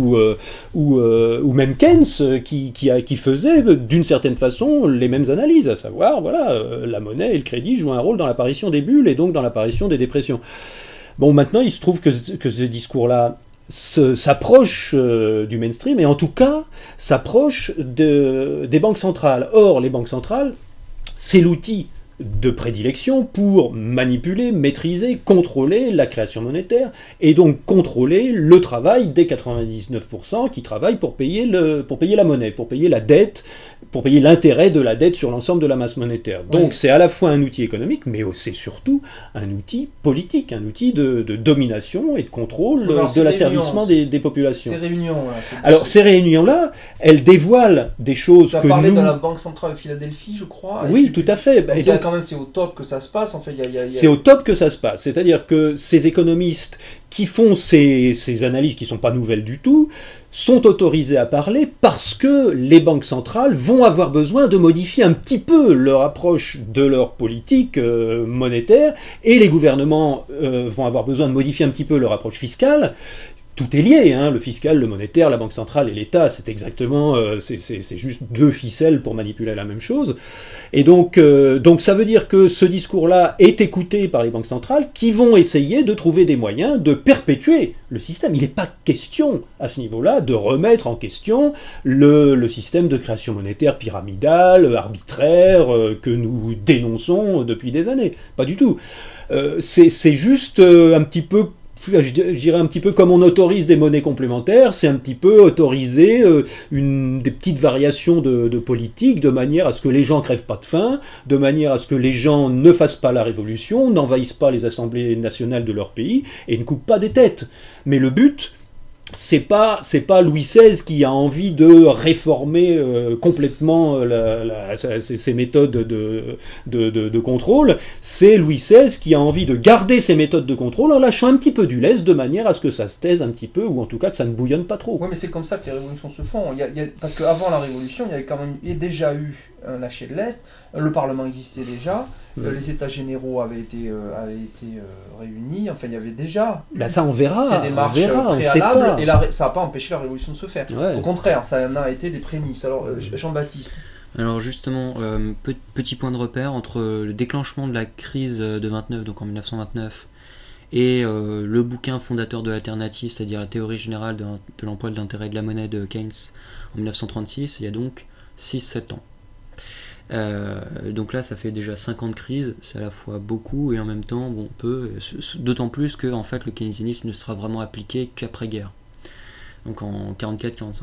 ou même Keynes qui faisaient d'une certaine façon les mêmes analyses, à savoir la monnaie et le crédit jouent un rôle dans l'apparition des bulles et donc dans l'apparition des dépressions. Bon, maintenant il se trouve que ces discours-là s'approche du mainstream, et en tout cas s'approche des banques centrales. Or, les banques centrales, c'est l'outil de prédilection pour manipuler, maîtriser, contrôler la création monétaire, et donc contrôler le travail des 99% qui travaillent pour payer la monnaie, pour payer la dette, pour payer l'intérêt de la dette sur l'ensemble de la masse monétaire. Donc c'est à la fois un outil économique, mais c'est surtout un outil politique, un outil de domination et de contrôle de l'asservissement des populations. Ces réunions, alors ces réunions-là, elles dévoilent des choses que nous... Tu as parlé de la Banque Centrale de Philadelphie, je crois. Oui, tout à fait. Et donc, quand même, c'est au top que ça se passe. En fait, c'est au top que ça se passe. C'est-à-dire que ces économistes qui font ces analyses, qui ne sont pas nouvelles du tout, sont autorisés à parler parce que les banques centrales vont avoir besoin de modifier un petit peu leur approche de leur politique monétaire, et les gouvernements vont avoir besoin de modifier un petit peu leur approche fiscale. Tout est lié, le fiscal, le monétaire, la banque centrale et l'État, c'est exactement, c'est juste deux ficelles pour manipuler la même chose. Et donc ça veut dire que ce discours-là est écouté par les banques centrales qui vont essayer de trouver des moyens de perpétuer le système. Il n'est pas question, à ce niveau-là, de remettre en question le système de création monétaire pyramidale, arbitraire, que nous dénonçons depuis des années. Pas du tout. C'est juste un petit peu, je dirais un petit peu comme on autorise des monnaies complémentaires, c'est un petit peu autoriser des petites variations de politique, de manière à ce que les gens crèvent pas de faim, de manière à ce que les gens ne fassent pas la révolution, n'envahissent pas les assemblées nationales de leur pays et ne coupent pas des têtes. Mais le but, c'est pas Louis XVI qui a envie de réformer complètement ses méthodes de contrôle, c'est Louis XVI qui a envie de garder ses méthodes de contrôle en lâchant un petit peu du lest de manière à ce que ça se taise un petit peu, ou en tout cas que ça ne bouillonne pas trop. Oui, mais c'est comme ça que les révolutions se font. Parce qu'avant la révolution, il y avait quand même déjà eu un lâcher de l'Est, le Parlement existait déjà, les États généraux avaient été réunis, enfin il y avait déjà ça on verra, ces démarches préalables, et ça n'a pas empêché la révolution de se faire. Ouais. Au contraire, ça en a été des prémices. Alors Jean-Baptiste. Alors justement, petit point de repère entre le déclenchement de la crise de 29, donc en 1929, et le bouquin fondateur de l'alternative, c'est-à-dire la théorie générale de l'emploi de l'intérêt de la monnaie de Keynes en 1936, il y a donc 6-7 ans. Donc là ça fait déjà 5 ans de crise, c'est à la fois beaucoup et en même temps peu, d'autant plus que en fait le keynésianisme ne sera vraiment appliqué qu'après-guerre, donc en 44-45.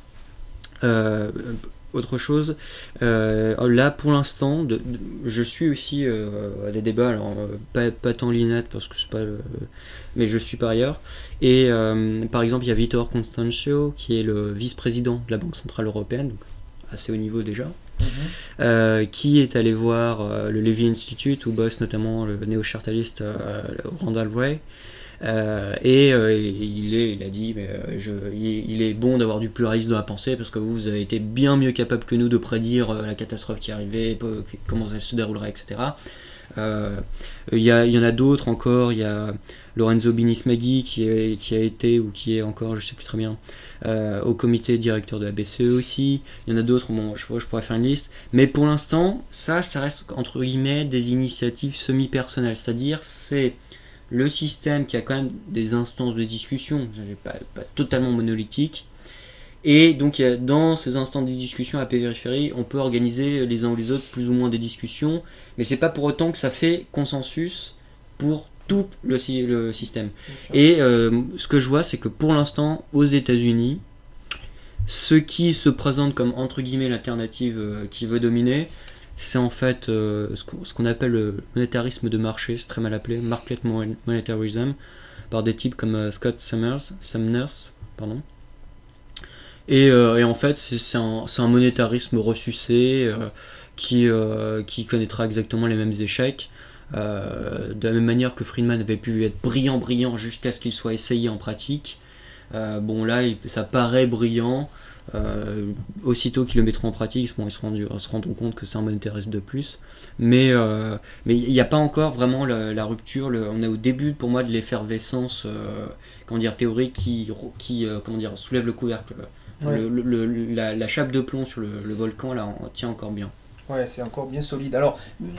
Autre chose, là pour l'instant, je suis aussi à des débats, alors pas tant l'INET parce que c'est pas mais je suis par ailleurs, et par exemple il y a Vittor Constantio qui est le vice-président de la Banque Centrale Européenne, donc assez haut niveau déjà, qui est allé voir le Levy Institute où bosse notamment le néo-chartaliste Randall Wray, et il a dit il est bon d'avoir du pluralisme dans la pensée parce que vous avez été bien mieux capable que nous de prédire la catastrophe qui arrivait, comment ça se déroulerait, etc. Il y en a d'autres encore, il y a Lorenzo Binismaghi qui a été ou qui est encore, je sais plus très bien, au comité directeur de la BCE aussi. Il y en a d'autres, je pourrais faire une liste, mais pour l'instant ça reste entre guillemets des initiatives semi-personnelles, c'est-à-dire c'est le système qui a quand même des instances de discussion, pas totalement monolithique, et donc dans ces instances de discussion à la périphérie, on peut organiser les uns ou les autres plus ou moins des discussions, mais c'est pas pour autant que ça fait consensus pour tout le système. Et ce que je vois, c'est que pour l'instant, aux États-Unis, ce qui se présente comme entre guillemets l'alternative qui veut dominer, c'est en fait ce qu'on appelle le monétarisme de marché, c'est très mal appelé, market monetarism, par des types comme Scott Sumners. Et en fait, c'est un monétarisme ressucé qui connaîtra exactement les mêmes échecs. De la même manière que Friedman avait pu être brillant jusqu'à ce qu'il soit essayé en pratique. Là, ça paraît brillant. Aussitôt qu'ils le mettront en pratique, ils se rendront compte que c'est un monétarisme de plus. Mais il n'y a pas encore vraiment la rupture. On est au début, pour moi, de l'effervescence théorique qui soulève le couvercle. Ouais. La chape de plomb sur le volcan, là, on tient encore bien. Ouais, c'est encore bien solide. Alors,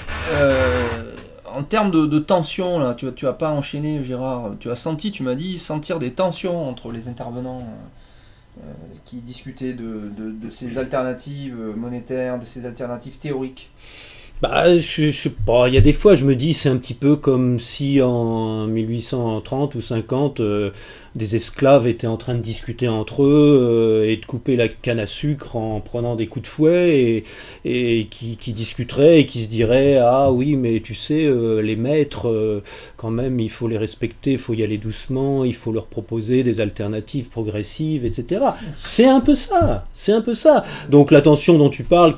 en termes de tension, là, tu as pas enchaîné, Gérard. Tu m'as dit sentir des tensions entre les intervenants qui discutaient de ces alternatives monétaires, de ces alternatives théoriques. Je sais pas, il y a des fois je me dis c'est un petit peu comme si en 1830 ou 50 des esclaves étaient en train de discuter entre eux et de couper la canne à sucre en prenant des coups de fouet et qui discuteraient et qui se diraient ah oui mais tu sais les maîtres quand même il faut les respecter, il faut y aller doucement, il faut leur proposer des alternatives progressives, etc. C'est un peu ça. Donc la tension dont tu parles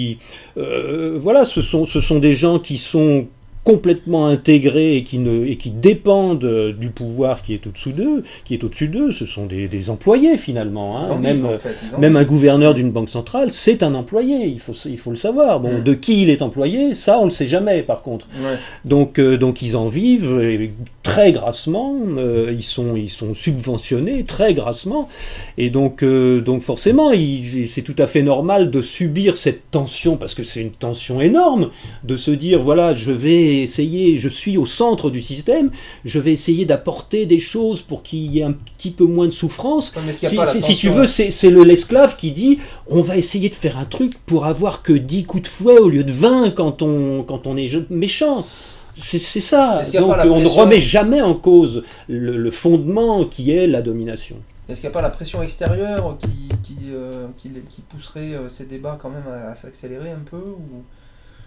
ce sont des gens qui sont complètement intégrés et qui dépendent du pouvoir qui est au-dessus d'eux, ce sont des employés finalement. Hein. Même un gouverneur d'une banque centrale, c'est un employé, il faut le savoir. Bon, de qui il est employé, ça on le sait jamais par contre. Ouais. Donc ils en vivent très grassement, ils sont subventionnés très grassement, et donc forcément c'est tout à fait normal de subir cette tension, parce que c'est une tension énorme, de se dire voilà je suis au centre du système, je vais essayer d'apporter des choses pour qu'il y ait un petit peu moins de souffrance. Si tu veux, c'est l'esclave qui dit on va essayer de faire un truc pour avoir que 10 coups de fouet au lieu de 20 quand on est méchant. C'est ça. Donc on ne remet jamais en cause le fondement qui est la domination. Est-ce qu'il n'y a pas la pression extérieure qui pousserait ces débats quand même à s'accélérer un peu ou...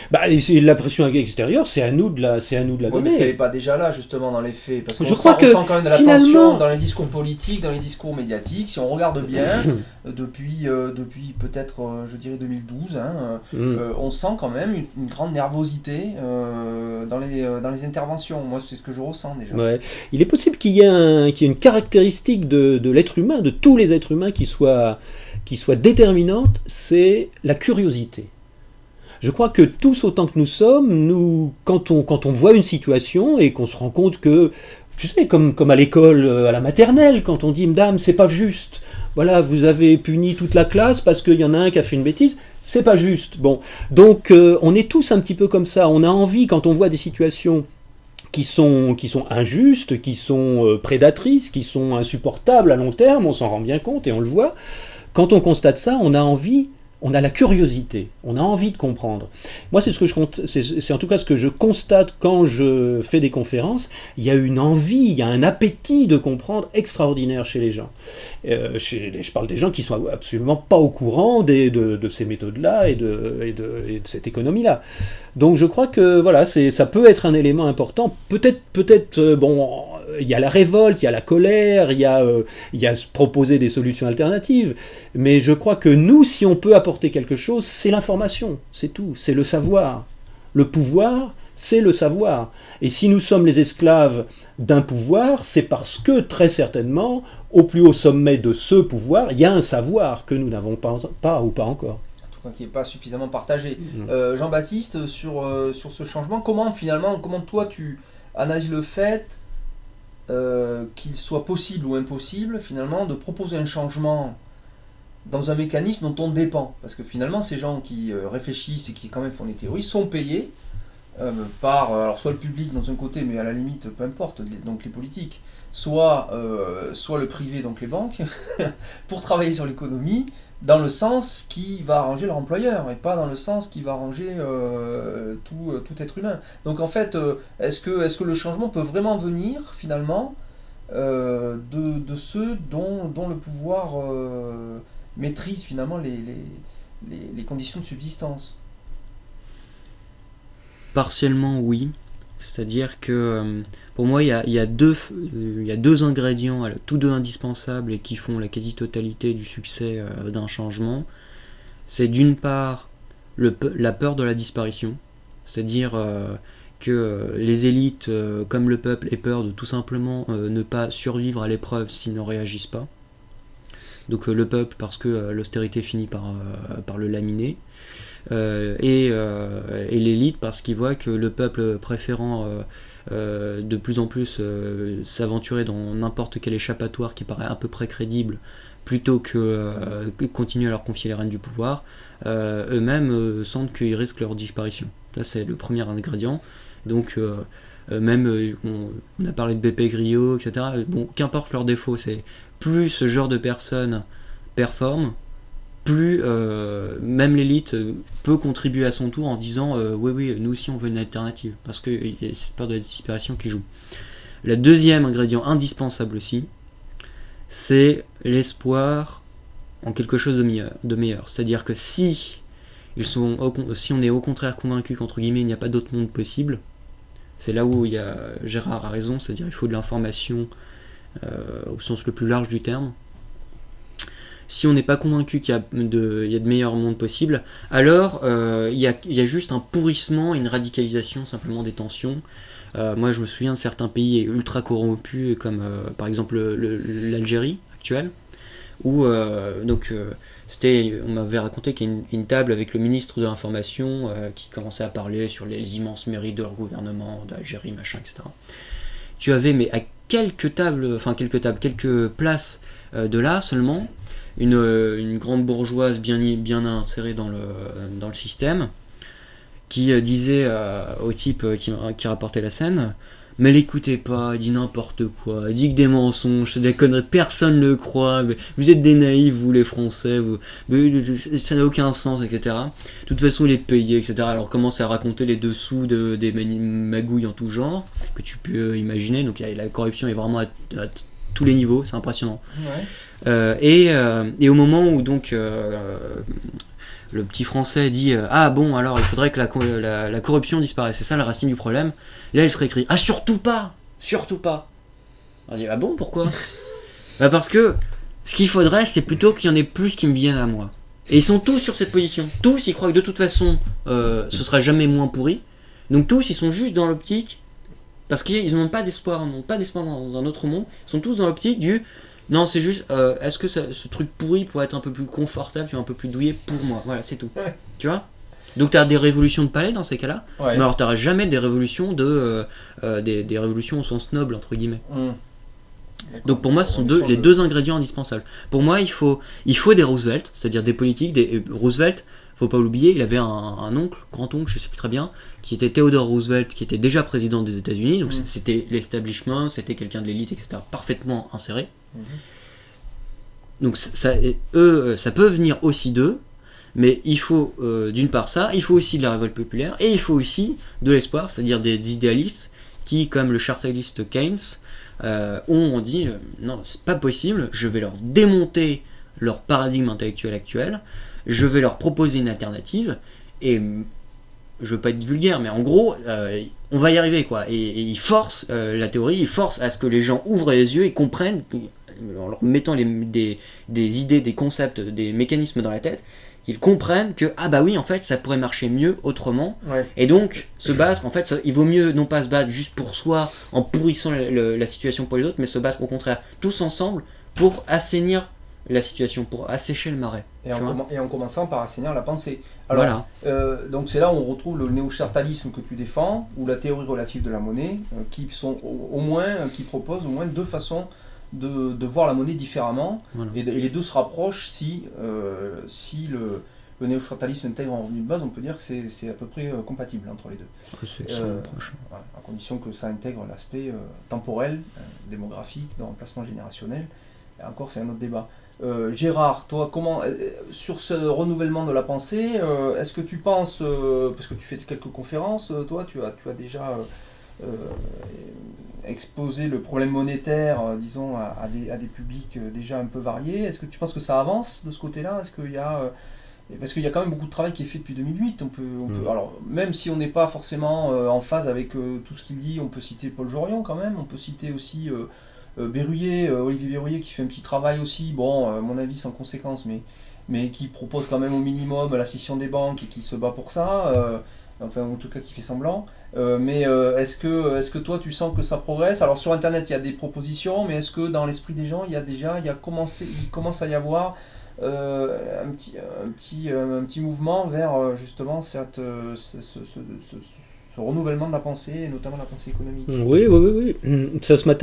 C'est la pression extérieure, c'est à nous de la donner. Mais est-ce qu'elle n'est pas déjà là, justement, dans les faits? Parce qu'on je crois que sent quand même de la tension dans les discours politiques, dans les discours médiatiques. Si on regarde bien, depuis peut-être, je dirais 2012, on sent quand même une grande nervosité dans les interventions. Moi, c'est ce que je ressens déjà. Ouais. Il est possible qu'il y ait une caractéristique de l'être humain, de tous les êtres humains qui soit déterminante, c'est la curiosité. Je crois que tous autant que nous sommes, quand on voit une situation et qu'on se rend compte que, tu sais, comme à l'école, à la maternelle, quand on dit « Madame, c'est pas juste, voilà, vous avez puni toute la classe parce qu'il y en a un qui a fait une bêtise », c'est pas juste. Bon, donc on est tous un petit peu comme ça, on a envie, quand on voit des situations qui sont injustes, qui sont prédatrices, qui sont insupportables à long terme, on s'en rend bien compte et on le voit. Quand on constate ça, on a envie, on a la curiosité, on a envie de comprendre. Moi, c'est en tout cas ce que je constate quand je fais des conférences. Il y a une envie, il y a un appétit de comprendre extraordinaire chez les gens. Je parle des gens qui sont absolument pas au courant de ces méthodes-là et de cette économie-là. Donc je crois que voilà, ça peut être un élément important. Peut-être, bon, il y a la révolte, il y a la colère, il y a se proposer des solutions alternatives. Mais je crois que nous, si on peut apporter quelque chose, c'est l'information, c'est tout, c'est le savoir. Le pouvoir, c'est le savoir. Et si nous sommes les esclaves d'un pouvoir, c'est parce que, très certainement, au plus haut sommet de ce pouvoir, il y a un savoir que nous n'avons pas ou pas encore. Qui n'est pas suffisamment partagé. Jean-Baptiste, sur ce changement, comment toi tu analyses le fait qu'il soit possible ou impossible finalement de proposer un changement dans un mécanisme dont on dépend? Parce que finalement ces gens qui réfléchissent et qui quand même font des théories sont payés par alors soit le public dans un côté, mais à la limite peu importe, donc les politiques, soit le privé, donc les banques, pour travailler sur l'économie dans le sens qui va arranger leur employeur et pas dans le sens qui va arranger tout être humain. Donc en fait, est-ce que le changement peut vraiment venir finalement de ceux dont le pouvoir maîtrise finalement les conditions de subsistance? Partiellement oui, c'est-à-dire que pour moi il y a deux ingrédients, tous deux indispensables et qui font la quasi-totalité du succès d'un changement. C'est d'une part la peur de la disparition, c'est-à-dire que les élites comme le peuple aient peur de tout simplement ne pas survivre à l'épreuve s'ils ne réagissent pas. Donc le peuple parce que l'austérité finit par le laminer. Et l'élite parce qu'ils voient que le peuple préférant de plus en plus s'aventurer dans n'importe quel échappatoire qui paraît à peu près crédible plutôt que continuer à leur confier les rênes du pouvoir, eux-mêmes sentent qu'ils risquent leur disparition. Ça c'est le premier ingrédient. Donc même on a parlé de Beppe Grillo, etc. Bon, qu'importe leurs défauts, c'est plus ce genre de personnes performent, plus même l'élite peut contribuer à son tour en disant oui, nous aussi on veut une alternative, parce qu'il y a cette peur de la disparition qui joue. Le deuxième ingrédient indispensable aussi, c'est l'espoir en quelque chose de meilleur. C'est-à-dire que si on est au contraire convaincu qu'entre guillemets il n'y a pas d'autre monde possible, c'est là où Gérard a raison, c'est-à-dire il faut de l'information au sens le plus large du terme. Si on n'est pas convaincu qu'il y a de meilleurs mondes possibles, alors il y a juste un pourrissement, une radicalisation simplement des tensions. Moi je me souviens de certains pays ultra corrompus comme par exemple l'Algérie actuelle, où on m'avait raconté qu'il y a une table avec le ministre de l'information qui commençait à parler sur les immenses mérites de leur gouvernement, d'Algérie, machin, etc. Tu avais, mais à quelques places de là seulement, une grande bourgeoise bien insérée dans le système, qui disait au type qui rapportait la scène: mais l'écoutez pas, il dit n'importe quoi, il dit que des mensonges, c'est des conneries, personne ne le croit, vous êtes des naïfs, vous les Français, ça n'a aucun sens, etc. De toute façon il est payé, etc. Alors commence à raconter les dessous des magouilles en tout genre, que tu peux imaginer, donc la corruption est vraiment à tous les niveaux, c'est impressionnant. Ouais. Et au moment où donc le petit français dit ah bon, alors il faudrait que la corruption disparaisse, c'est ça la racine du problème. Là il serait écrit ah surtout pas. On dit ah bon, pourquoi? Bah parce que ce qu'il faudrait, c'est plutôt qu'il y en ait plus qui me viennent à moi. Et ils sont tous sur cette position. Tous ils croient que de toute façon ce sera jamais moins pourri. Donc tous ils sont juste dans l'optique, parce qu'ils n'ont pas d'espoir, dans un autre monde. Ils sont tous dans l'optique du non, c'est juste est-ce que ce truc pourri pourrait être un peu plus confortable, un peu plus douillet pour moi. Voilà, c'est tout. Ouais. Tu vois? Donc tu as des révolutions de palais dans ces cas-là, mais alors tu n'auras jamais des révolutions des révolutions au sens noble entre guillemets. Donc pour moi ce sont les deux ingrédients indispensables. Pour moi il faut des Roosevelt, c'est-à-dire des politiques. Roosevelt, faut pas l'oublier, il avait un oncle, grand-oncle, je sais plus très bien, qui était Theodore Roosevelt, qui était déjà président des États-Unis, donc c'était l'establishment, c'était quelqu'un de l'élite, etc., parfaitement inséré. Donc ça peut venir aussi d'eux, mais il faut d'une part ça, il faut aussi de la révolte populaire, et il faut aussi de l'espoir, c'est-à-dire des idéalistes qui, comme le chartiste Keynes, ont dit non, c'est pas possible, je vais leur démonter leur paradigme intellectuel actuel, je vais leur proposer une alternative, et je veux pas être vulgaire, mais en gros, on va y arriver, quoi. Et ils forcent la théorie, ils forcent à ce que les gens ouvrent les yeux et comprennent, en leur mettant des idées, des concepts, des mécanismes dans la tête, qu'ils comprennent que ah bah oui, en fait ça pourrait marcher mieux autrement. Et donc se battre, en fait il vaut mieux non pas se battre juste pour soi en pourrissant la situation pour les autres, mais se battre au contraire tous ensemble pour assainir la situation, pour assécher le marais. Et en commençant par assainir la pensée. Alors, donc c'est là où on retrouve le néo-chartalisme que tu défends, ou la théorie relative de la monnaie, qui propose au moins deux façons de voir la monnaie différemment, et les deux se rapprochent si le néo-chartalisme intègre un revenu de base, on peut dire que c'est à peu près compatible entre les deux. À condition que ça intègre l'aspect temporel, démographique, de remplacement générationnel. Et encore, c'est un autre débat. Gérard, toi, sur ce renouvellement de la pensée, est-ce que tu penses, parce que tu fais quelques conférences, toi, tu as déjà exposé le problème monétaire, disons, à des publics déjà un peu variés. Est-ce que tu penses que ça avance de ce côté-là? Est-ce qu'il y a parce qu'il y a quand même beaucoup de travail qui est fait depuis 2008. On peut, alors, même si on n'est pas forcément en phase avec tout ce qu'il dit, on peut citer Paul Jorion quand même, on peut citer aussi Berruyer, Olivier Berruyer, qui fait un petit travail aussi, bon, à mon avis sans conséquence, mais qui propose quand même au minimum la scission des banques et qui se bat pour ça, enfin en tout cas qui fait semblant. Mais est-ce que toi tu sens que ça progresse? Alors sur internet il y a des propositions, mais est-ce que dans l'esprit des gens il commence à y avoir un petit mouvement vers justement ce renouvellement de la pensée, et notamment la pensée économique? Oui. Ça se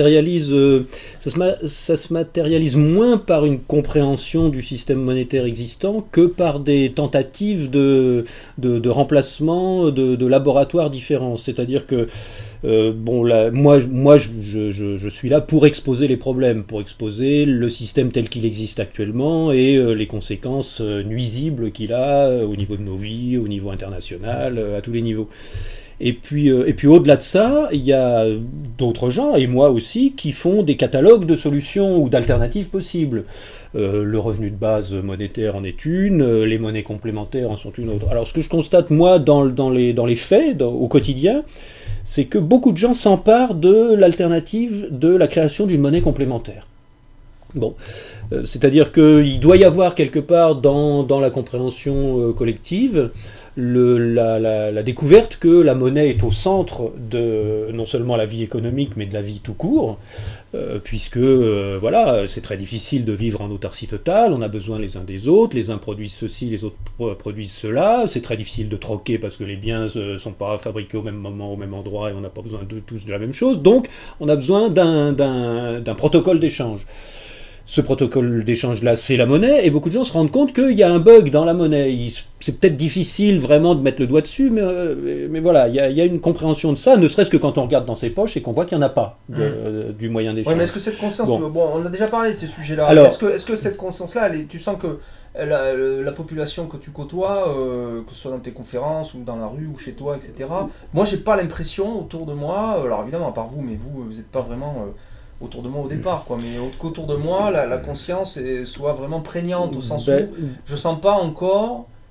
matérialise moins par une compréhension du système monétaire existant que par des tentatives de remplacement de laboratoires différents. C'est-à-dire que moi je suis là pour exposer les problèmes, pour exposer le système tel qu'il existe actuellement et les conséquences nuisibles qu'il a au niveau de nos vies, au niveau international, à tous les niveaux. Et puis au-delà de ça, il y a d'autres gens, et moi aussi, qui font des catalogues de solutions ou d'alternatives possibles. Le revenu de base monétaire en est une, les monnaies complémentaires en sont une autre. Alors ce que je constate, moi, dans les faits, au quotidien, c'est que beaucoup de gens s'emparent de l'alternative de la création d'une monnaie complémentaire. Bon, c'est-à-dire qu'il doit y avoir quelque part dans la compréhension collective la découverte que la monnaie est au centre de non seulement la vie économique, mais de la vie tout court, puisque c'est très difficile de vivre en autarcie totale, on a besoin les uns des autres, les uns produisent ceci, les autres produisent cela, c'est très difficile de troquer parce que les biens ne sont pas fabriqués au même moment, au même endroit, et on n'a pas besoin tous de la même chose, donc on a besoin d'un protocole d'échange. Ce protocole d'échange-là, c'est la monnaie, et beaucoup de gens se rendent compte qu'il y a un bug dans la monnaie. C'est peut-être difficile vraiment de mettre le doigt dessus, mais voilà, il y a une compréhension de ça, ne serait-ce que quand on regarde dans ses poches et qu'on voit qu'il n'y en a pas du moyen d'échange. Oui, mais est-ce que cette conscience, on a déjà parlé de ces sujets-là, alors, est-ce que cette conscience-là, tu sens que la population que tu côtoies, que ce soit dans tes conférences, ou dans la rue, ou chez toi, etc., moi j'ai pas l'impression autour de moi, alors évidemment à part vous, mais vous n'êtes pas vraiment... autour de moi au départ, mais qu'autour de moi la conscience soit vraiment prégnante, au sens où je sens pas encore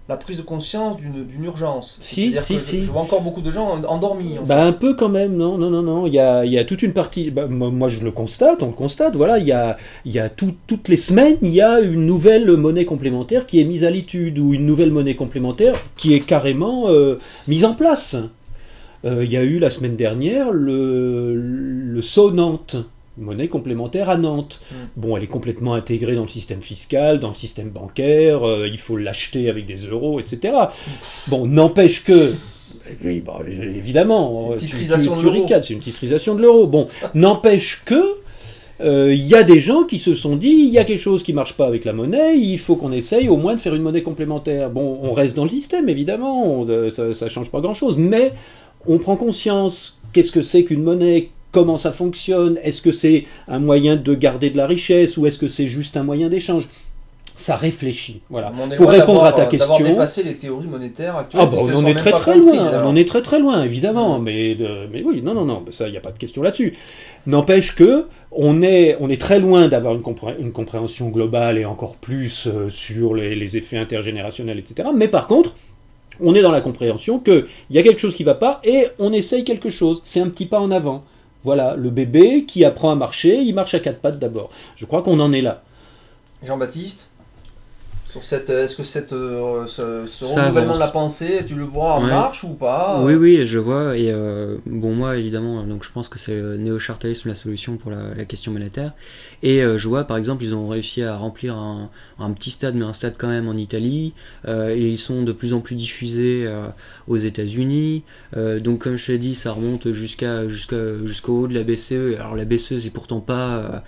la prise de conscience d'une urgence. Si. Je vois encore beaucoup de gens endormis. Un peu quand même, non. Il y a toute une partie. Moi, je le constate, on le constate. Voilà, il y a toutes les semaines, il y a une nouvelle monnaie complémentaire qui est mise à l'étude ou une nouvelle monnaie complémentaire qui est carrément mise en place. Il y a eu la semaine dernière le SO Nantes. Monnaie complémentaire à Nantes. Bon, elle est complètement intégrée dans le système fiscal, dans le système bancaire, il faut l'acheter avec des euros, etc. Bon, n'empêche que, oui, évidemment, c'est une titrisation de l'euro. Bon, n'empêche que, il y a des gens qui se sont dit, il y a quelque chose qui ne marche pas avec la monnaie, il faut qu'on essaye au moins de faire une monnaie complémentaire. Bon, on reste dans le système, évidemment, ça ne change pas grand-chose, mais on prend conscience, qu'est-ce que c'est qu'une monnaie ? Comment ça fonctionne? Est-ce que c'est un moyen de garder de la richesse ou est-ce que c'est juste un moyen d'échange? Ça réfléchit. Voilà. Pour répondre à ta question, d'avoir dépassé les théories monétaires actuelles. On en est très très loin. On est très très loin, évidemment. Mais oui, non. Ça, il n'y a pas de question là-dessus. N'empêche que on est très loin d'avoir une compréhension globale et encore plus sur les effets intergénérationnels, etc. Mais par contre, on est dans la compréhension qu'il y a quelque chose qui ne va pas et on essaye quelque chose. C'est un petit pas en avant. Voilà, le bébé qui apprend à marcher, il marche à 4 pattes d'abord. Je crois qu'on en est là. Jean-Baptiste, est-ce que ce renouvellement de la pensée, tu le vois en marche ou pas? Oui, je vois. Et moi, évidemment, donc je pense que c'est le néo-chartalisme la solution pour la question monétaire. Et je vois, par exemple, ils ont réussi à remplir un petit stade, mais un stade quand même en Italie. Et ils sont de plus en plus diffusés aux États-Unis. Donc, comme je l'ai dit, ça remonte jusqu'au haut de la BCE. Alors, la BCE, c'est pourtant pas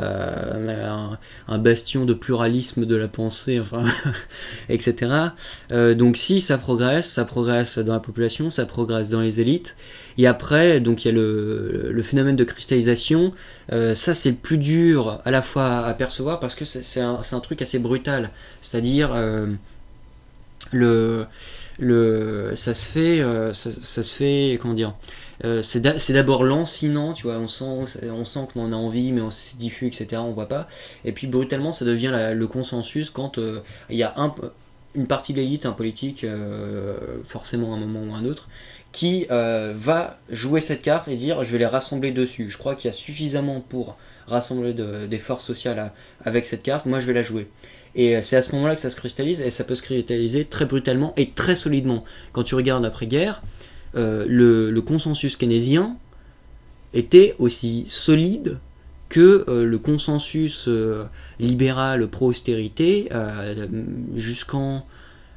un bastion de pluralisme de la pensée, enfin, etc. Donc, si ça progresse dans la population, ça progresse dans les élites. Et après, donc il y a le phénomène de cristallisation. Ça, c'est le plus dur à la fois à percevoir parce que c'est un truc assez brutal. C'est-à-dire, ça se fait, comment dire, c'est d'abord lancinant, tu vois, on sent qu'on en a envie, mais on s'est diffus, etc., on voit pas. Et puis brutalement, ça devient le consensus quand il y a une partie de l'élite, un politique, forcément à un moment ou à un autre, qui va jouer cette carte et dire je vais les rassembler dessus. Je crois qu'il y a suffisamment pour rassembler des forces sociales avec cette carte, moi je vais la jouer. Et c'est à ce moment-là que ça se cristallise, et ça peut se cristalliser très brutalement et très solidement. Quand tu regardes l'après-guerre, le consensus keynésien était aussi solide que le consensus libéral pro-austérité jusqu'en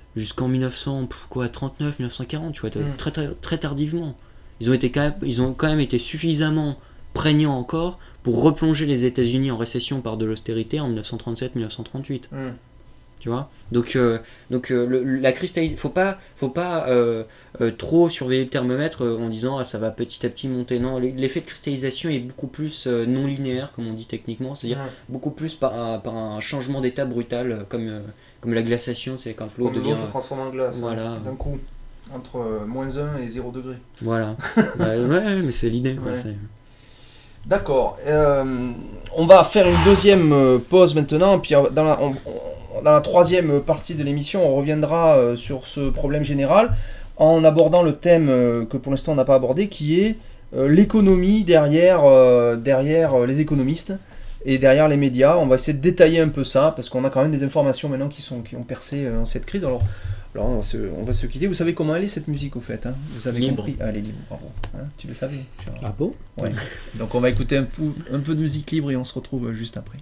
1939, 1940, tu vois, très, très, très tardivement. Ils ont quand même été suffisamment prégnants encore pour replonger les États-Unis en récession par de l'austérité en 1937-1938. Tu vois, donc la cristallisation, faut pas trop surveiller le thermomètre en disant ça va petit à petit monter. Non, l'effet de cristallisation est beaucoup plus non linéaire, comme on dit techniquement, c'est-à-dire beaucoup plus par un changement d'état brutal, comme la glaciation, c'est quand l'eau se transforme en glace, voilà, d'un coup, entre -1 et 0 degré. Voilà. Ouais, mais c'est l'idée, quoi. Ouais. D'accord. On va faire une deuxième pause maintenant, puis dans la troisième partie de l'émission, on reviendra sur ce problème général en abordant le thème que pour l'instant on n'a pas abordé, qui est l'économie derrière les économistes et derrière les médias. On va essayer de détailler un peu ça, parce qu'on a quand même des informations maintenant qui ont percé cette crise. Alors on va se quitter. Vous savez comment elle est cette musique au fait, hein? Vous avez compris? Ah, elle est libre, bravo. Hein, tu le savais? Ah bon? Ouais. Donc on va écouter un peu de musique libre et on se retrouve juste après.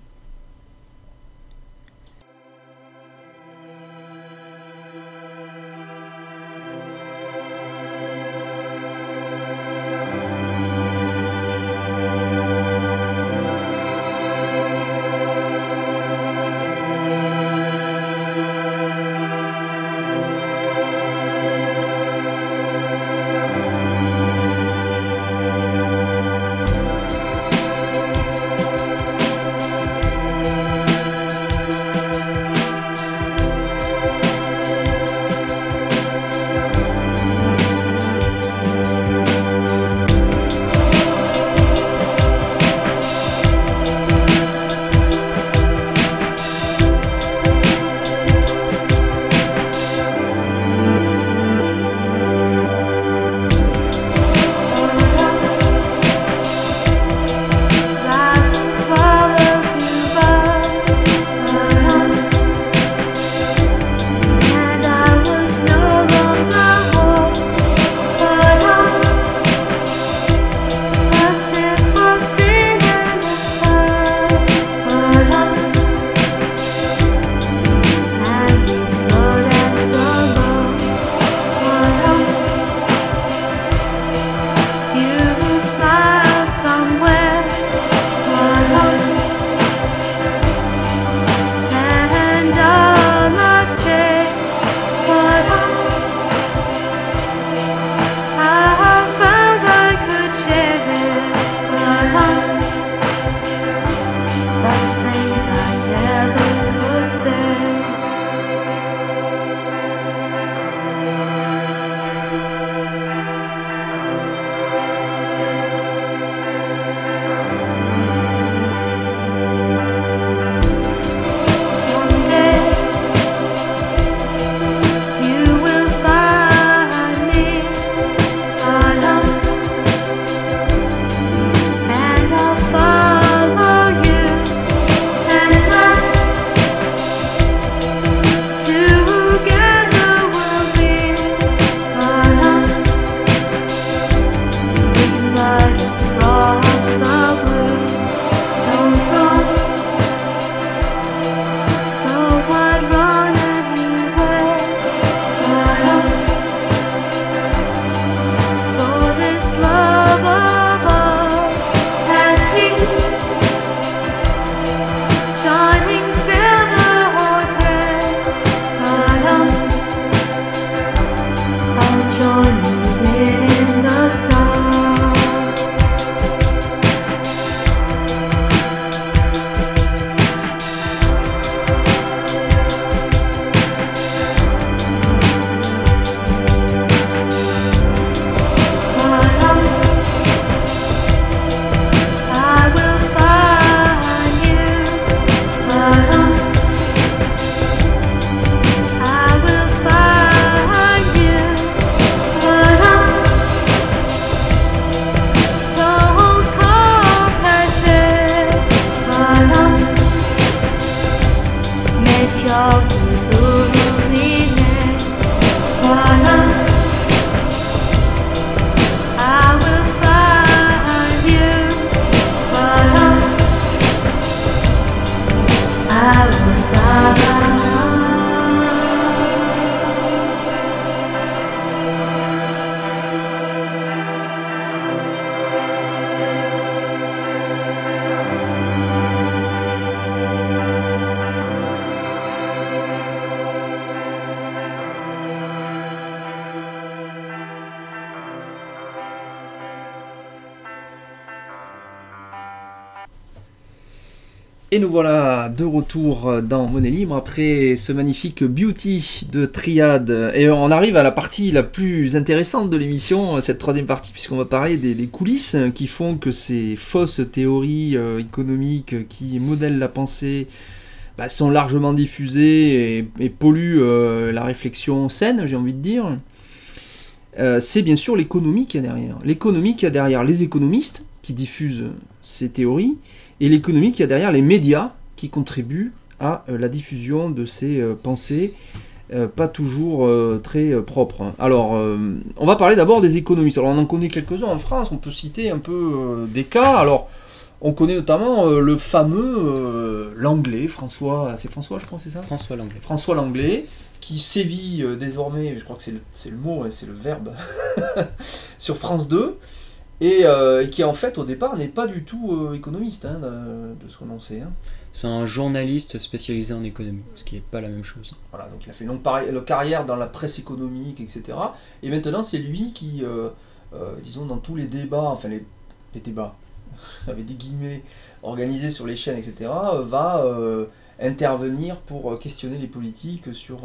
Et nous voilà de retour dans Monnaie Libre après ce magnifique Beauty de Triade. Et on arrive à la partie la plus intéressante de l'émission, cette troisième partie, puisqu'on va parler des coulisses qui font que ces fausses théories économiques qui modèlent la pensée sont largement diffusées et polluent la réflexion saine, j'ai envie de dire. C'est bien sûr l'économie qui est derrière. L'économie qui est derrière les économistes qui diffusent ces théories, et l'économie qui a derrière les médias qui contribuent à la diffusion de ces pensées pas toujours très propres. Alors, on va parler d'abord des économistes. Alors, on en connaît quelques-uns en France, on peut citer un peu des cas. Alors, on connaît notamment le fameux Langlais, c'est François, je pense, c'est ça ? François Langlais, qui sévit désormais, je crois que c'est le mot, c'est le verbe, sur France 2. Et qui en fait au départ n'est pas du tout économiste de ce qu'on en sait. C'est un journaliste spécialisé en économie, ce qui n'est pas la même chose. Voilà, donc il a fait une longue carrière dans la presse économique, etc. Et maintenant c'est lui qui, disons dans tous les débats, enfin les débats, avec des guillemets, organisés sur les chaînes, etc., va intervenir pour questionner les politiques sur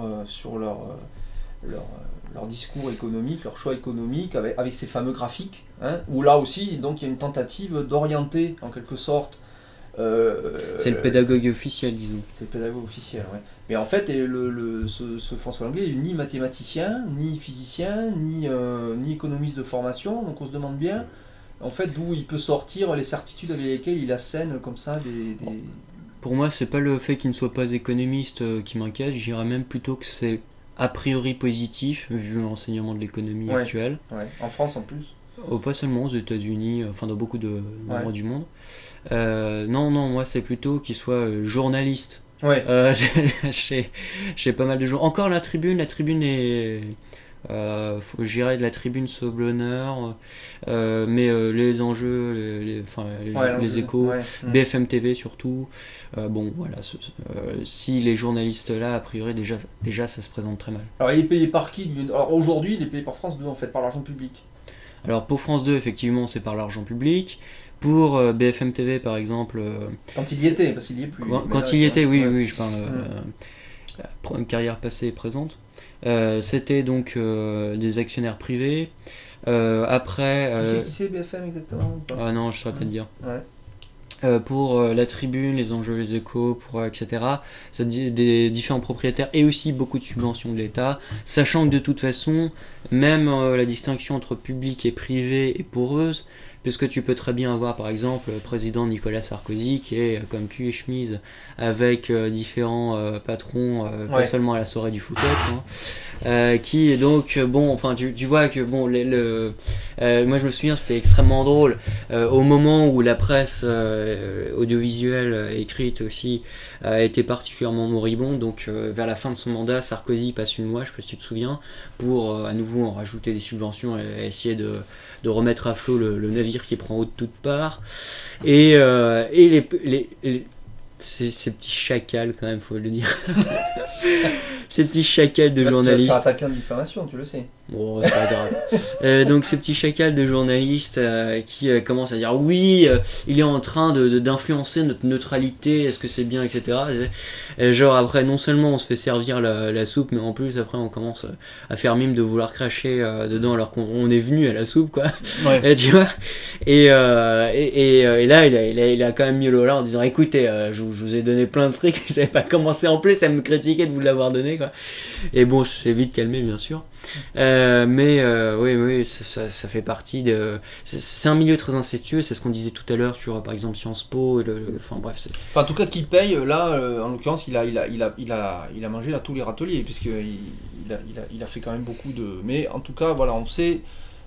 leur discours économique, leur choix économique, avec ces fameux graphiques, où là aussi, donc il y a une tentative d'orienter, en quelque sorte... c'est le pédagogue officiel, disons. C'est le pédagogue officiel, ouais. Mais en fait, ce François Langlais n'est ni mathématicien, ni physicien, ni économiste de formation, donc on se demande bien, en fait, d'où il peut sortir les certitudes avec lesquelles il assène comme ça des... Pour moi, c'est pas le fait qu'il ne soit pas économiste qui m'inquiète, je dirais même plutôt que c'est a priori positif, vu l'enseignement de l'économie actuelle. Ouais. En France en plus. Pas seulement aux États-Unis, enfin dans beaucoup de membres du monde. Non, moi c'est plutôt qu'il soit journaliste. Ouais. J'ai pas mal de gens. Encore la tribune est... je dirais de la tribune sauve l'honneur, mais les enjeux, les échos, BFM TV surtout. Bon, voilà, si les journalistes là, a priori, déjà ça se présente très mal. Alors, il est payé par qui ? Alors, aujourd'hui, il est payé par France 2, en fait, par l'argent public. Alors, pour France 2, effectivement, c'est par l'argent public. Pour BFM TV, par exemple... quand il y était, parce qu'il y est plus. Quand il y était, oui, je parle... une carrière passée et présente. C'était donc des actionnaires privés. Après... Tu sais qui c'est BFM exactement ? Ah non, je ne saurais pas te dire. Ouais. Pour la tribune, les enjeux, les échos, etc. Ça des différents propriétaires et aussi beaucoup de subventions de l'État, sachant que de toute façon, même la distinction entre public et privé est poreuse, puisque tu peux très bien avoir par exemple le président Nicolas Sarkozy qui est comme cul et chemise avec différents patrons, pas seulement à la soirée du Fouquet's, qui est donc tu vois que moi je me souviens, c'était extrêmement drôle au moment où la presse audiovisuelle écrite aussi était particulièrement moribonde, donc vers la fin de son mandat, Sarkozy passe une loi, je sais pas si tu te souviens, pour à nouveau en rajouter des subventions et essayer de remettre à flot le navire qui prend eau de toutes parts, et ces petits chacals, quand même, faut le dire. Ces petits chacals de journalistes. Tu vas te faire attaquer en diffamation, tu le sais. Bon, c'est pas grave. Donc ces petits chacals de journalistes qui commencent à dire oui, il est en train d'influencer notre neutralité, est-ce que c'est bien, etc. Et genre après, non seulement on se fait servir la soupe, mais en plus après on commence à faire mime de vouloir cracher dedans alors qu'on est venu à la soupe, quoi. Ouais. Et, tu vois, et là il a quand même mis le là en disant écoutez, je vous ai donné plein de fric, vous savez pas commencé en plus à me critiquer de vous l'avoir donné, quoi. Et bon, je suis vite calmé, bien sûr. Oui, ça fait partie de... C'est un milieu très incestueux, c'est ce qu'on disait tout à l'heure sur, par exemple, Sciences Po, en tout cas, qui paye, là, en l'occurrence, il a mangé là tous les râteliers, puisqu'il a fait quand même beaucoup de... Mais en tout cas, voilà, on sait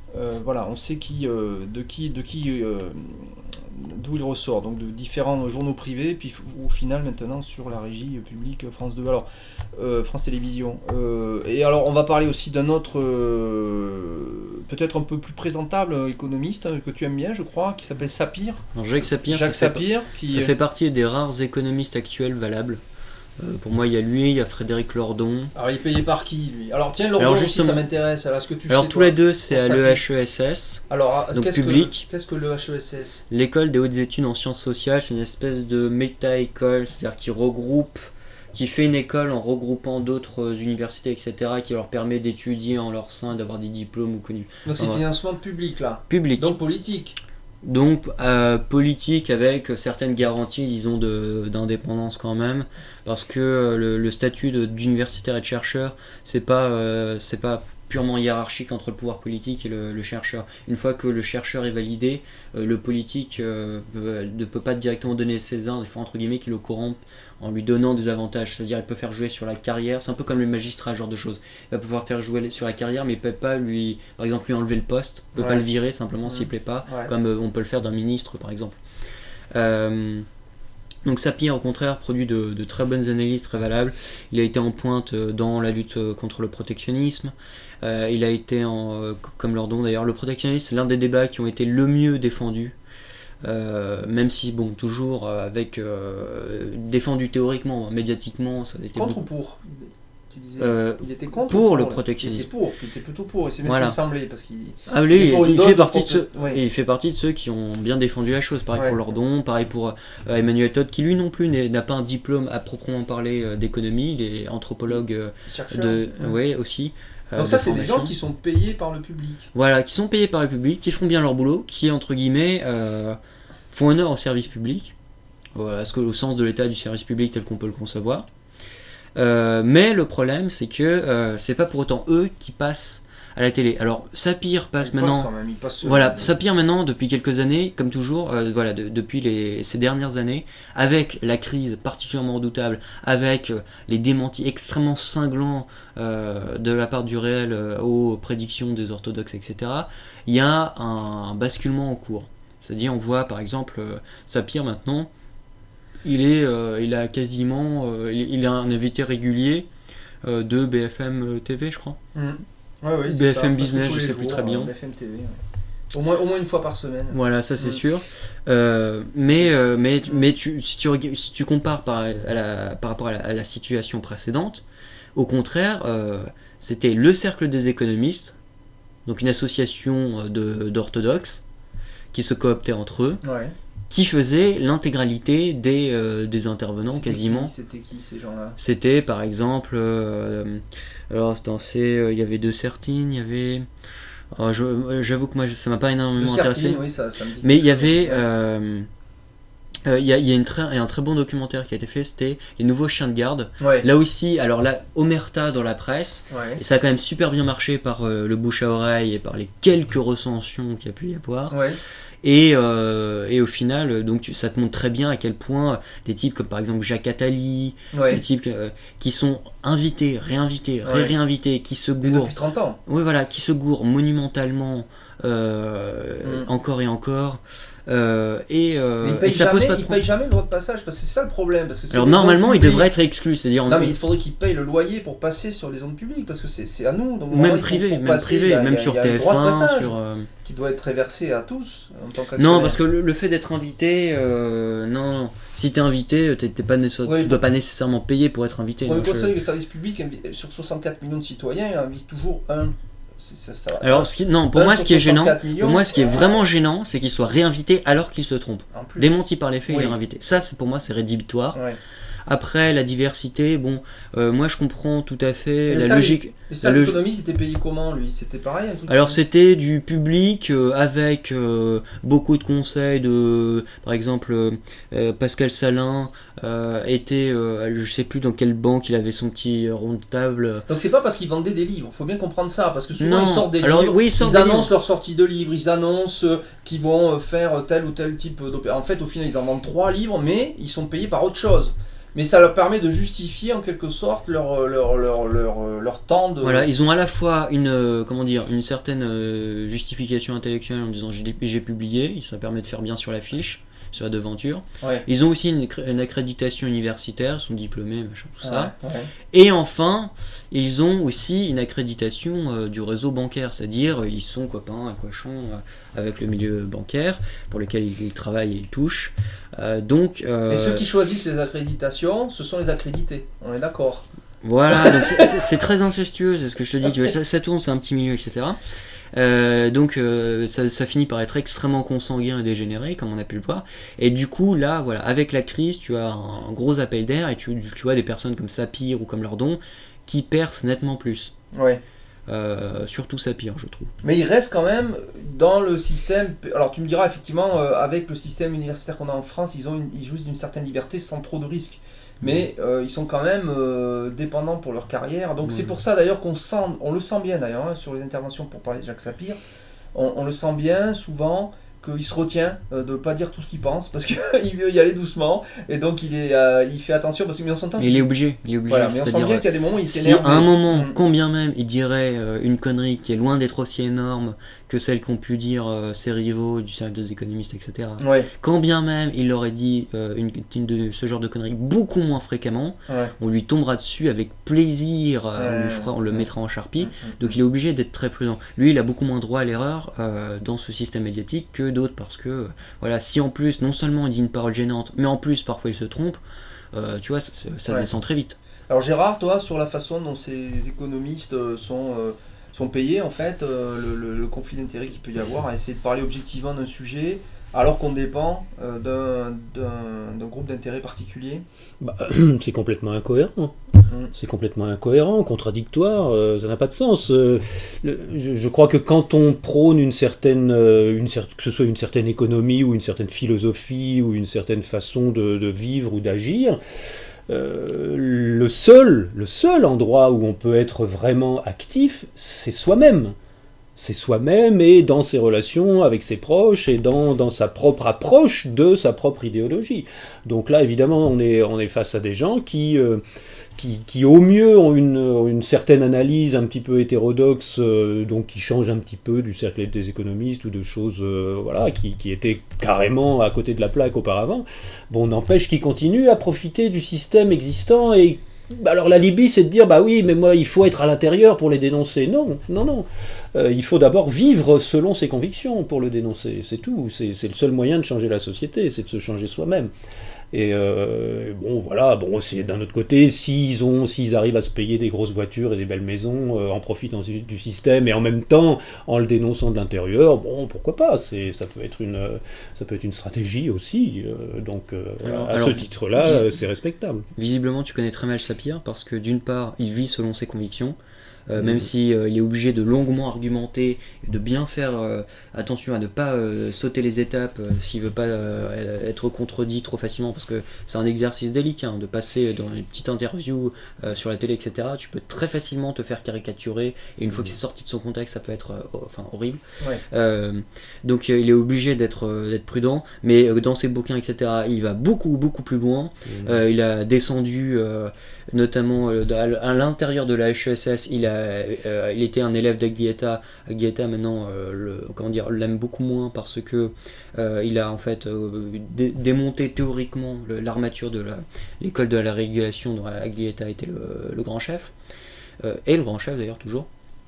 d'où il ressort, donc de différents journaux privés, puis au final maintenant sur la régie publique France 2, alors France Télévisions. Et alors on va parler aussi d'un autre, peut-être un peu plus présentable économiste que tu aimes bien, je crois, qui s'appelle Sapir. Alors, Jacques Sapir, ça fait partie des rares économistes actuels valables. Pour moi, il y a lui, il y a Frédéric Lordon. Alors, il est payé par qui, lui? Alors, tiens, Lordon aussi, ça m'intéresse. Alors, est-ce que tu sais, tous les deux, c'est à l'EHESS, donc public. Qu'est-ce que l'EHESS? L'école des hautes études en sciences sociales, c'est une espèce de méta-école, c'est-à-dire qui fait une école en regroupant d'autres universités, etc., qui leur permet d'étudier en leur sein, d'avoir des diplômes connus. Donc, c'est financement public, là? Public. Donc, politique? Donc politique avec certaines garanties, disons, d'indépendance quand même, parce que le statut d'universitaire et de chercheur, c'est pas purement hiérarchique entre le pouvoir politique et le chercheur. Une fois que le chercheur est validé, le politique ne peut pas directement donner César, il faut entre guillemets qu'il le corrompe en lui donnant des avantages, c'est-à-dire il peut faire jouer sur la carrière, c'est un peu comme le magistrat, ce genre de choses. Il va pouvoir faire jouer sur la carrière, mais il peut pas par exemple lui enlever le poste, il peut pas le virer simplement s'il plaît pas, comme on peut le faire d'un ministre par exemple. Donc Sapir au contraire produit de très bonnes analyses très valables. Il a été en pointe dans la lutte contre le protectionnisme. Il a été comme Lordon d'ailleurs, le protectionnisme c'est l'un des débats qui ont été le mieux défendus. Même si toujours avec défendu théoriquement, médiatiquement ça a été contre ou pour? Tu disais, il était contre pour le protectionnisme. Il était plutôt pour, et c'est bien ce qui me semblait, parce qu'il il fait partie de ceux qui ont bien défendu la chose. Pareil pour Lordon, pareil pour Emmanuel Todd, qui lui non plus n'a pas un diplôme à proprement parler d'économie, il est anthropologue aussi. Donc ça, c'est des gens qui sont payés par le public. Voilà, qui sont payés par le public, qui font bien leur boulot, qui entre guillemets font honneur au service public, au sens de l'état du service public tel qu'on peut le concevoir. Mais le problème, c'est que c'est pas pour autant eux qui passent à la télé. Alors Sapir passe maintenant. Sapir maintenant depuis quelques années, comme toujours, depuis ces dernières années, avec la crise particulièrement redoutable, avec les démentis extrêmement cinglants de la part du réel aux prédictions des orthodoxes, etc. Il y a un basculement en cours. C'est-à-dire, on voit par exemple Sapir maintenant. Il est un invité régulier de BFM TV, je crois. BFM Business, je sais plus très bien. BFM TV, au moins une fois par semaine. Voilà, ça c'est sûr. Mais si tu compares par rapport à la situation précédente, au contraire, c'était le Cercle des économistes, donc une association d'orthodoxes qui se cooptaient entre eux. Qui faisait l'intégralité des intervenants quasiment. C'était qui ces gens-là? C'était par exemple, il y avait De Sertine, il y avait. J'avoue que moi ça m'a pas énormément intéressé. Mais il y avait. Il y a un très bon documentaire qui a été fait, c'était Les Nouveaux Chiens de Garde. Là aussi, alors là, omerta dans la presse, et ça a quand même super bien marché par le bouche à oreille et par les quelques recensions qu'il y a pu y avoir. Et au final, donc ça te montre très bien à quel point des types comme par exemple Jacques Attali, des types qui sont invités, réinvités, réinvités, qui se gourent. Depuis 30 ans. Oui, voilà, qui se gourent monumentalement encore et encore. Mais ils payent jamais le droit de passage, parce que c'est ça le problème. Parce que alors normalement, ils devraient être exclus, c'est-à-dire. Non, mais il faudrait qu'ils payent le loyer pour passer sur les zones publiques, parce que c'est à nous. Donc, même privé, même sur TF1, qui doit être réversé à tous en tant qu'actionnaire. Non, parce que le fait d'être invité, non. Si t'es invité, tu dois pas nécessairement payer pour être invité. Le Conseil de service public, sur 64 millions de citoyens, il invite toujours un. Alors, pour moi, ce qui est gênant, ce qui est vraiment gênant, c'est qu'il soit réinvité alors qu'il se trompe. Démenti par les faits, il est réinvité. Ça, pour moi, c'est rédhibitoire. Après, la diversité, moi je comprends tout à fait la logique. Et ça, l'économie, c'était payé comment, lui? C'était pareil, un truc? Alors, c'était du public avec beaucoup de conseils de. Par exemple, Pascal Salin était. Je sais plus dans quelle banque il avait son petit rond de table. Donc, c'est pas parce qu'ils vendaient des livres, faut bien comprendre ça, parce que souvent ils sortent des livres, ils annoncent leur sortie de livres, ils annoncent qu'ils vont faire tel ou tel type d'opération. En fait, au final, ils en vendent 3 livres, mais ils sont payés par autre chose. Mais ça leur permet de justifier en quelque sorte leur temps de... Voilà, ils ont à la fois une certaine justification intellectuelle en disant j'ai publié, ça permet de faire bien sur la fiche, sur la devanture. Ouais. Ils ont aussi une accréditation universitaire, sont diplômés, machin, tout ça. Ouais. Et enfin, ils ont aussi une accréditation du réseau bancaire, c'est-à-dire ils sont copains et cochons avec le milieu bancaire pour lequel ils travaillent et ils touchent. Et ceux qui choisissent les accréditations, ce sont les accrédités, on est d'accord. Voilà, donc c'est très incestueux, c'est ce que je te dis, tu vois, ça tourne, c'est un petit milieu, etc. Ça finit par être extrêmement consanguin et dégénéré, comme on a pu le voir. Et du coup, là, voilà, avec la crise, tu as un gros appel d'air et tu vois des personnes comme Sapir ou comme Lordon qui percent nettement plus. Ouais. Surtout Sapir, je trouve. Mais il reste quand même dans le système. Alors tu me diras effectivement, avec le système universitaire qu'on a en France, ils jouissent d'une certaine liberté sans trop de risques. Mais ils sont quand même dépendants pour leur carrière. Donc c'est pour ça d'ailleurs on le sent bien d'ailleurs, hein, sur les interventions pour parler de Jacques Sapir, on le sent bien souvent qu'il se retient de ne pas dire tout ce qu'il pense parce qu'il veut y aller doucement et donc il fait attention parce que on s'entend. Il est obligé. Voilà, mais on sent bien qu'il y a des moments où il Si s'énerve. à un moment, combien même il dirait une connerie qui est loin d'être aussi énorme que celle qu'ont pu dire ses rivaux du cercle des économistes, etc. Ouais. Quand bien même il aurait dit ce genre de conneries beaucoup moins fréquemment, on lui tombera dessus avec plaisir, on le mettra en charpie. Donc il est obligé d'être très prudent. Lui, il a beaucoup moins droit à l'erreur dans ce système médiatique que d'autres parce que voilà, si en plus non seulement il dit une parole gênante, mais en plus parfois il se trompe, tu vois, ça descend très vite. Alors Gérard, toi, sur la façon dont ces économistes sont payés, en fait, le conflit d'intérêts qu'il peut y avoir, à essayer de parler objectivement d'un sujet, alors qu'on dépend d'un groupe d'intérêts particulier. C'est complètement incohérent. C'est complètement incohérent, contradictoire, ça n'a pas de sens. Je crois que quand on prône que ce soit une certaine économie ou une certaine philosophie ou une certaine façon de vivre ou d'agir, le seul endroit où on peut être vraiment actif, c'est soi-même. C'est soi-même et dans ses relations avec ses proches et dans sa propre approche de sa propre idéologie. Donc là, évidemment, on est face à des gens qui au mieux ont une certaine analyse un petit peu hétérodoxe, donc qui change un petit peu du cercle des économistes ou de choses qui étaient carrément à côté de la plaque auparavant. Bon, n'empêche qu'ils continuent à profiter du système existant et alors la Libye, c'est de dire bah oui, mais moi il faut être à l'intérieur pour les dénoncer. Non. Il faut d'abord vivre selon ses convictions pour le dénoncer. C'est tout. C'est le seul moyen de changer la société, c'est de se changer soi-même. Et c'est d'un autre côté, s'ils arrivent à se payer des grosses voitures et des belles maisons en profitant du système et en même temps en le dénonçant de l'intérieur, bon, pourquoi pas, ça peut être une stratégie aussi. À ce titre-là, c'est respectable. Visiblement, tu connais très mal Sapir parce que d'une part, il vit selon ses convictions. Même si il est obligé de longuement argumenter, de bien faire attention à ne pas sauter les étapes s'il veut pas être contredit trop facilement, parce que c'est un exercice délicat de passer dans une petite interview sur la télé, etc. Tu peux très facilement te faire caricaturer et une fois que c'est sorti de son contexte, ça peut être horrible. Donc il est obligé d'être prudent, mais dans ses bouquins, etc. il va beaucoup plus loin. Il a descendu notamment à l'intérieur de la HESS. Il était un élève d'Aglietta. Aglietta maintenant l'aime beaucoup moins parce que il a en fait démonté théoriquement l'armature de l'école de la régulation dont Aglietta était le grand chef, et le grand chef d'ailleurs toujours.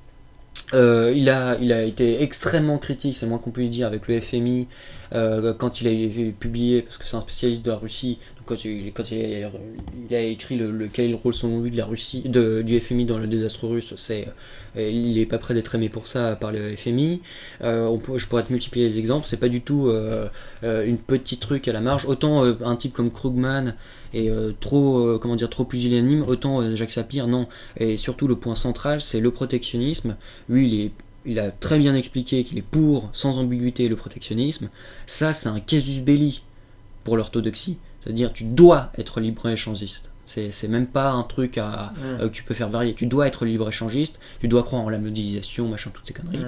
Il a été extrêmement critique, c'est moins qu'on puisse dire, avec le FMI quand il a publié, parce que c'est un spécialiste de la Russie, donc quand il a écrit quel est le rôle selon lui de la Russie, du FMI dans le désastre russe, il n'est pas prêt d'être aimé pour ça par le FMI. Je pourrais te multiplier les exemples, c'est pas du tout une petite truc à la marge. Autant un type comme Krugman est trop pusillanime, autant Jacques Sapir non. Et surtout le point central, c'est le protectionnisme. Lui, il a très bien expliqué qu'il est pour, sans ambiguïté, le protectionnisme. Ça, c'est un casus belli pour l'orthodoxie. C'est-à-dire, tu dois être libre-échangiste. C'est même pas un truc que tu peux faire varier. Tu dois être libre-échangiste, tu dois croire en la modélisation, machin, toutes ces conneries.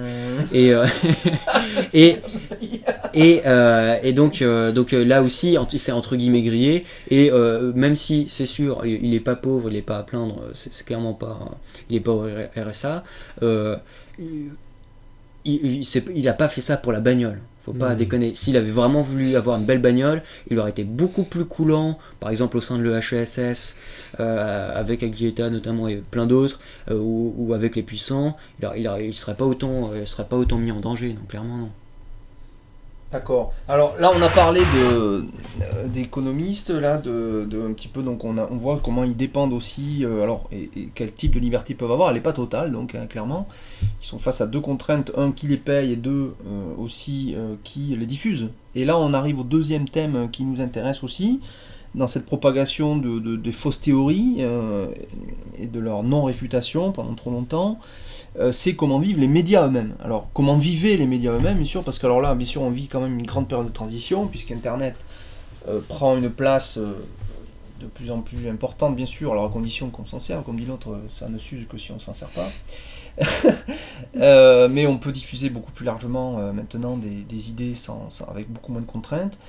Et donc là aussi, c'est entre guillemets grillé. Et même si, c'est sûr, il est pas pauvre, il est pas à plaindre, c'est clairement pas... il est pas au RSA. il a pas fait ça pour la bagnole. Faut pas déconner. S'il avait vraiment voulu avoir une belle bagnole, il aurait été beaucoup plus coulant, par exemple au sein de l'EHESS, avec Aguileta notamment et plein d'autres, ou avec les puissants, il serait pas autant mis en danger, donc clairement non. D'accord. Alors là, on a parlé d'économistes, là, de un petit peu, donc on voit comment ils dépendent aussi, et quel type de liberté ils peuvent avoir. Elle n'est pas totale, donc clairement. Ils sont face à deux contraintes, un qui les paye et deux aussi qui les diffuse. Et là, on arrive au deuxième thème qui nous intéresse aussi, dans cette propagation des fausses théories et de leur non-réfutation pendant trop longtemps. C'est comment vivent les médias eux-mêmes. Alors, comment vivaient les médias eux-mêmes, bien sûr, parce que alors là, bien sûr, on vit quand même une grande période de transition, puisqu'Internet prend une place de plus en plus importante, bien sûr, alors à condition qu'on s'en serve, comme dit l'autre, ça ne s'use que si on s'en sert pas. Mais on peut diffuser beaucoup plus largement maintenant des idées avec beaucoup moins de contraintes.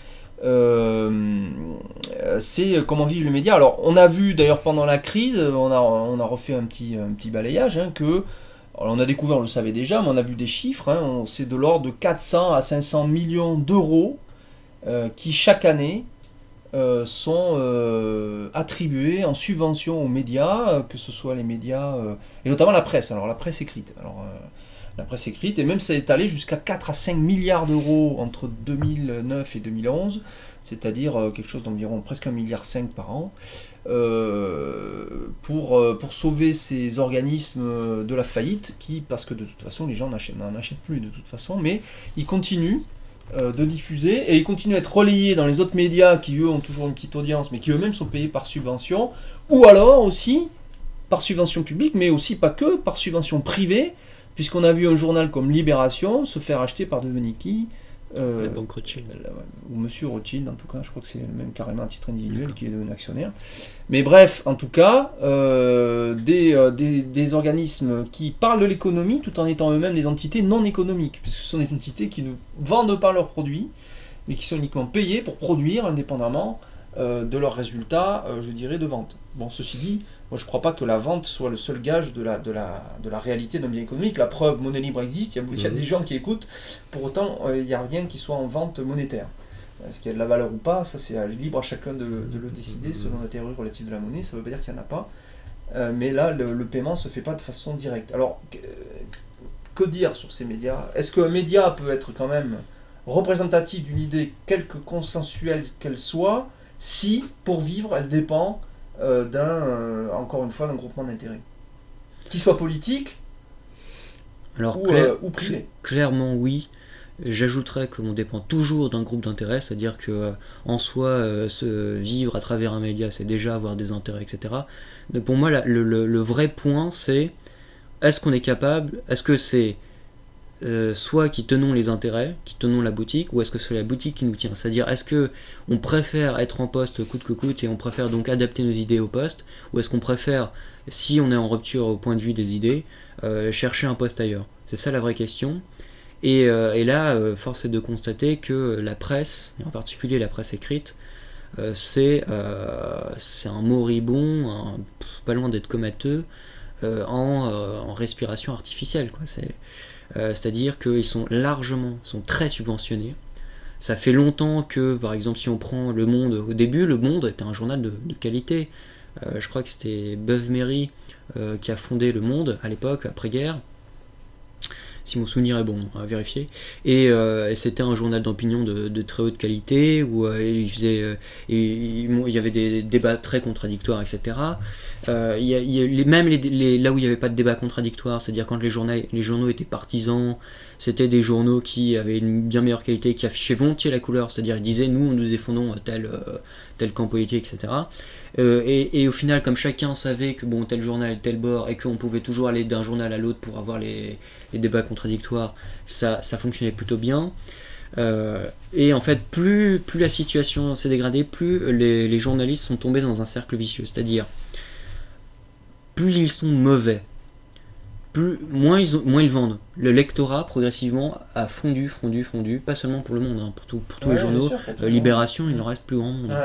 C'est comment vivent les médias. Alors, on a vu d'ailleurs pendant la crise, on a refait un petit balayage, que alors, on a découvert, on le savait déjà, mais on a vu des chiffres, c'est de l'ordre de 400 à 500 millions d'euros qui chaque année sont attribués en subvention aux médias, que ce soit les médias, et notamment la presse, alors la presse écrite. La presse écrite, et même ça est allé jusqu'à 4 à 5 milliards d'euros entre 2009 et 2011, c'est-à-dire quelque chose d'environ presque 1,5 milliard par an, pour sauver ces organismes de la faillite, parce que de toute façon les gens n'en achètent plus de toute façon, mais ils continuent de diffuser, et ils continuent à être relayés dans les autres médias qui eux ont toujours une petite audience, mais qui eux-mêmes sont payés par subvention, ou alors aussi par subvention publique, mais aussi pas que, par subvention privée, puisqu'on a vu un journal comme Libération se faire acheter par devenu qui la banque Rothschild. Ou Monsieur Rothschild, en tout cas, je crois que c'est même carrément un titre individuel qui est devenu actionnaire. Mais bref, en tout cas, des organismes qui parlent de l'économie tout en étant eux-mêmes des entités non économiques, puisque ce sont des entités qui ne vendent pas leurs produits, mais qui sont uniquement payées pour produire indépendamment de leurs résultats, je dirais, de vente. Bon, ceci dit, moi je ne crois pas que la vente soit le seul gage de la réalité d'un bien économique. La preuve, monnaie libre existe, il y a des gens qui écoutent, pour autant il n'y a rien qui soit en vente monétaire. Est-ce qu'il y a de la valeur ou pas, ça c'est libre à chacun de le décider selon la théorie relative de la monnaie, ça ne veut pas dire qu'il n'y en a pas. Mais là, le paiement ne se fait pas de façon directe. Alors, que dire sur ces médias ? Est-ce qu'un média peut être quand même représentatif d'une idée, quelque consensuelle qu'elle soit, si, pour vivre, elle dépend encore une fois, d'un groupement d'intérêts, qu'il soit politique ou privé. Clairement oui. J'ajouterais qu'on dépend toujours d'un groupe d'intérêts, c'est-à-dire que en soi, se vivre à travers un média, c'est déjà avoir des intérêts, etc. Donc pour moi, le vrai point, c'est est-ce qu'on est capable, est-ce que c'est soit qui tenons les intérêts, qui tenons la boutique, ou est-ce que c'est la boutique qui nous tient ? C'est-à-dire, est-ce que on préfère être en poste coûte que coûte et on préfère donc adapter nos idées au poste, ou est-ce qu'on préfère, si on est en rupture au point de vue des idées, chercher un poste ailleurs ? C'est ça la vraie question. Et là, force est de constater que la presse, et en particulier la presse écrite, c'est un moribond, pas loin d'être comateux, en respiration artificielle, quoi. C'est-à-dire qu'ils sont très subventionnés. Ça fait longtemps que, par exemple, si on prend Le Monde, au début, Le Monde était un journal de qualité. Je crois que c'était Beuve-Méry qui a fondé Le Monde à l'époque, après-guerre. Si mon souvenir est bon, à vérifier. Et c'était un journal d'opinion de très haute qualité, où il y avait des débats très contradictoires, etc. Même là où il n'y avait pas de débat contradictoire, c'est-à-dire quand les journaux étaient partisans, c'était des journaux qui avaient une bien meilleure qualité, qui affichaient volontiers la couleur, c'est-à-dire ils disaient nous défendons tel camp politique, etc. Et au final, comme chacun savait que tel journal tel bord, et qu'on pouvait toujours aller d'un journal à l'autre pour avoir les débats contradictoires, ça fonctionnait plutôt bien. Et en fait, plus la situation s'est dégradée, plus les journalistes sont tombés dans un cercle vicieux, c'est-à-dire plus ils sont mauvais, moins ils vendent. Le lectorat progressivement a fondu, pas seulement pour Le Monde, pour tous les journaux. Sûr, Libération, il n'en reste plus grand monde.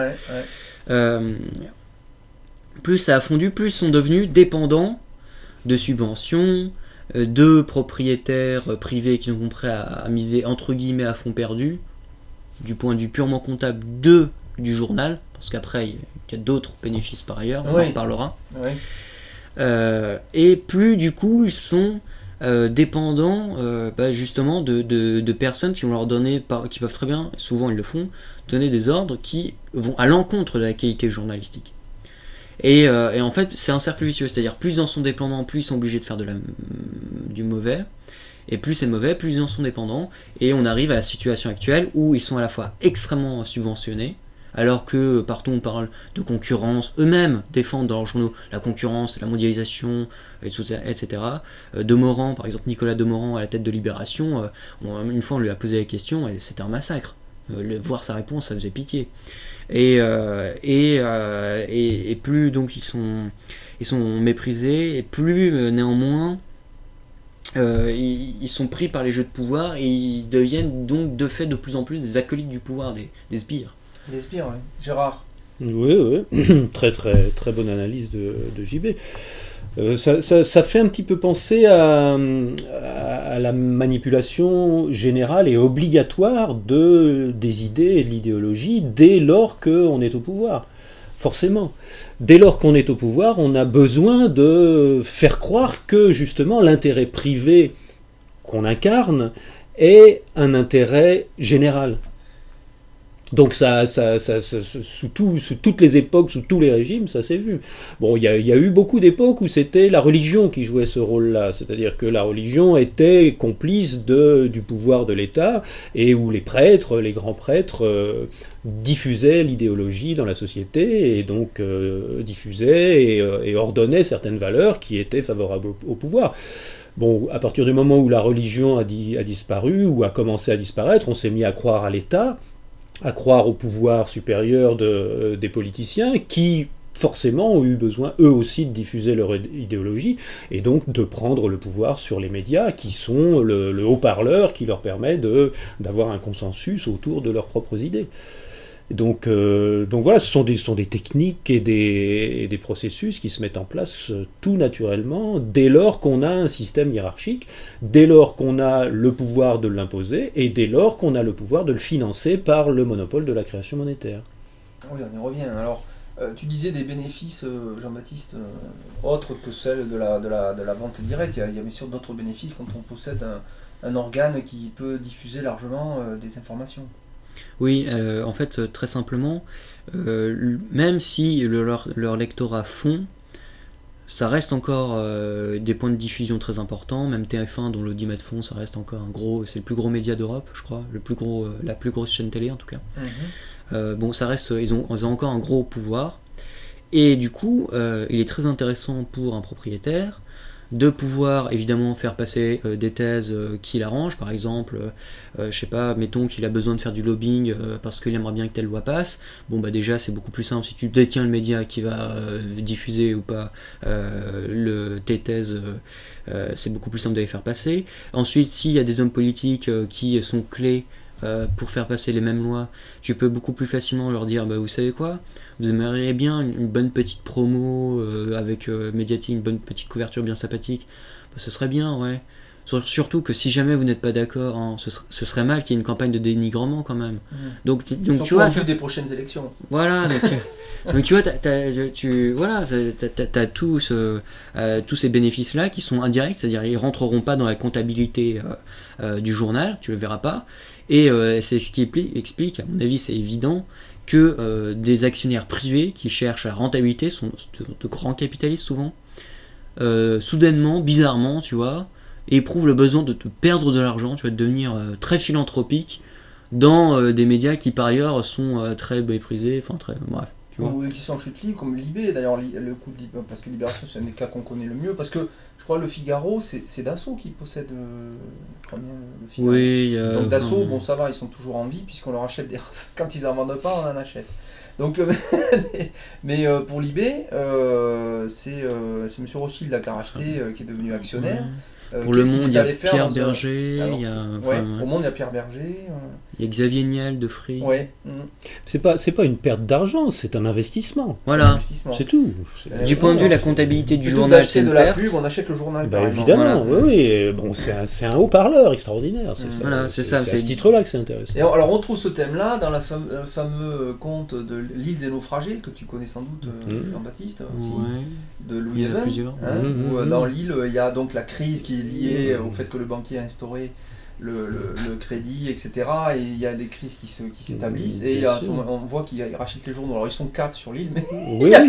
Plus ça a fondu, plus ils sont devenus dépendants de subventions, deux propriétaires privés qui sont prêts à miser entre guillemets à fond perdu, du point de vue purement comptable du journal, parce qu'après il y a d'autres bénéfices par ailleurs, on en parlera. Oui. Et plus du coup ils sont dépendants justement de personnes qui vont leur donner, qui peuvent très bien, souvent ils le font, donner des ordres qui vont à l'encontre de la qualité journalistique. Et en fait c'est un cercle vicieux, c'est-à-dire plus ils en sont dépendants, plus ils sont obligés de faire du mauvais, et plus c'est mauvais, plus ils en sont dépendants, et on arrive à la situation actuelle où ils sont à la fois extrêmement subventionnés, alors que partout on parle de concurrence, eux-mêmes défendent dans leurs journaux la concurrence, la mondialisation, etc. Demorand, par exemple Nicolas Demorand à la tête de Libération, une fois on lui a posé la question et c'était un massacre. Voir sa réponse, ça faisait pitié. Et plus donc ils sont méprisés, et plus néanmoins ils sont pris par les jeux de pouvoir, et ils deviennent donc de fait de plus en plus des acolytes du pouvoir, des sbires. Des sbires, oui. Gérard. Oui. Très très très bonne analyse de JB. Ça fait un petit peu penser à la manipulation générale et obligatoire des idées et de l'idéologie dès lors qu'on est au pouvoir. Forcément. Dès lors qu'on est au pouvoir, on a besoin de faire croire que justement l'intérêt privé qu'on incarne est un intérêt général. Donc sous toutes les époques, sous tous les régimes, ça s'est vu. Bon, il y a eu beaucoup d'époques où c'était la religion qui jouait ce rôle-là, c'est-à-dire que la religion était complice du pouvoir de l'État, et où les prêtres, les grands prêtres, diffusaient l'idéologie dans la société, et donc diffusaient et ordonnaient certaines valeurs qui étaient favorables au pouvoir. Bon, à partir du moment où la religion a disparu, ou a commencé à disparaître, on s'est mis à croire à l'État, à croire au pouvoir supérieur des politiciens qui forcément ont eu besoin eux aussi de diffuser leur idéologie et donc de prendre le pouvoir sur les médias qui sont le haut-parleur qui leur permet d'avoir un consensus autour de leurs propres idées. Donc voilà, ce sont des techniques et des processus qui se mettent en place tout naturellement dès lors qu'on a un système hiérarchique, dès lors qu'on a le pouvoir de l'imposer et dès lors qu'on a le pouvoir de le financer par le monopole de la création monétaire. Oui, on y revient. Alors, tu disais des bénéfices, Jean-Baptiste, autres que celles de la vente directe. Il y a bien sûr d'autres bénéfices quand on possède un organe qui peut diffuser largement des informations. Oui, en fait, très simplement, même si leur lectorat fond, ça reste encore des points de diffusion très importants. Même TF1, dont l'audimat fond, ça reste encore c'est le plus gros média d'Europe, je crois, la plus grosse chaîne télé en tout cas. Bon, ça reste, ils ont encore un gros pouvoir, et du coup, il est très intéressant pour un propriétaire de pouvoir évidemment faire passer des thèses qui l'arrangent. Par exemple, je sais pas, mettons qu'il a besoin de faire du lobbying parce qu'il aimerait bien que telle loi passe. Bon bah déjà c'est beaucoup plus simple si tu détiens le média qui va diffuser ou pas tes thèses, c'est beaucoup plus simple de les faire passer. Ensuite, s'il y a des hommes politiques qui sont clés pour faire passer les mêmes lois, tu peux beaucoup plus facilement leur dire bah vous savez quoi, vous aimeriez bien une bonne petite promo avec médiatique, une bonne petite couverture bien sympathique, bah, ce serait bien, ouais. Surtout que si jamais vous n'êtes pas d'accord, hein, ce serait mal qu'il y ait une campagne de dénigrement quand même. Donc tu vois, en vue des prochaines élections. Voilà, donc tu vois, t'as tous ces bénéfices-là qui sont indirects, c'est-à-dire ils rentreront pas dans la comptabilité du journal, tu le verras pas. Et c'est ce qui explique, à mon avis, c'est évident, que des actionnaires privés qui cherchent la rentabilité sont de grands capitalistes souvent, soudainement, bizarrement, tu vois, éprouvent le besoin de perdre de l'argent, tu vois, de devenir très philanthropique dans des médias qui par ailleurs sont très méprisés, enfin très bref. Ou qui sont en chute libre, comme Libé, d'ailleurs le coup de Libé, parce que Libération c'est un des cas qu'on connaît le mieux, parce que je crois le Figaro, c'est Dassault qui possède le Figaro. Oui, donc Dassault, bon ça va, ils sont toujours en vie, puisqu'on leur achète quand ils en vendent pas, on en achète. Donc, mais pour Libé, c'est M. Rothschild qui a racheté, qui est devenu actionnaire. Pour Le Monde, il y a Pierre Berger, au Monde, il y a Pierre Berger. Il y a Xavier Niel de Free. Ouais. C'est pas une perte d'argent, c'est un investissement. Voilà, c'est tout. Du point de vue de la comptabilité du journal, c'est une perte. Pub, on achète le journal. Évidemment, oui. Bon, c'est un haut-parleur extraordinaire. C'est ça. C'est à ce titre-là que c'est intéressant. Et alors, on trouve ce thème-là dans le fameux conte de l'île des naufragés, que tu connais sans doute, Jean-Baptiste, aussi, de Louis Even. Où dans l'île, il y a donc la crise qui est liée au fait que le banquier a instauré le crédit, etc. Et il y a des crises qui s'établissent, et on voit qu'ils rachètent les journaux. Alors ils sont 4 sur l'île, mais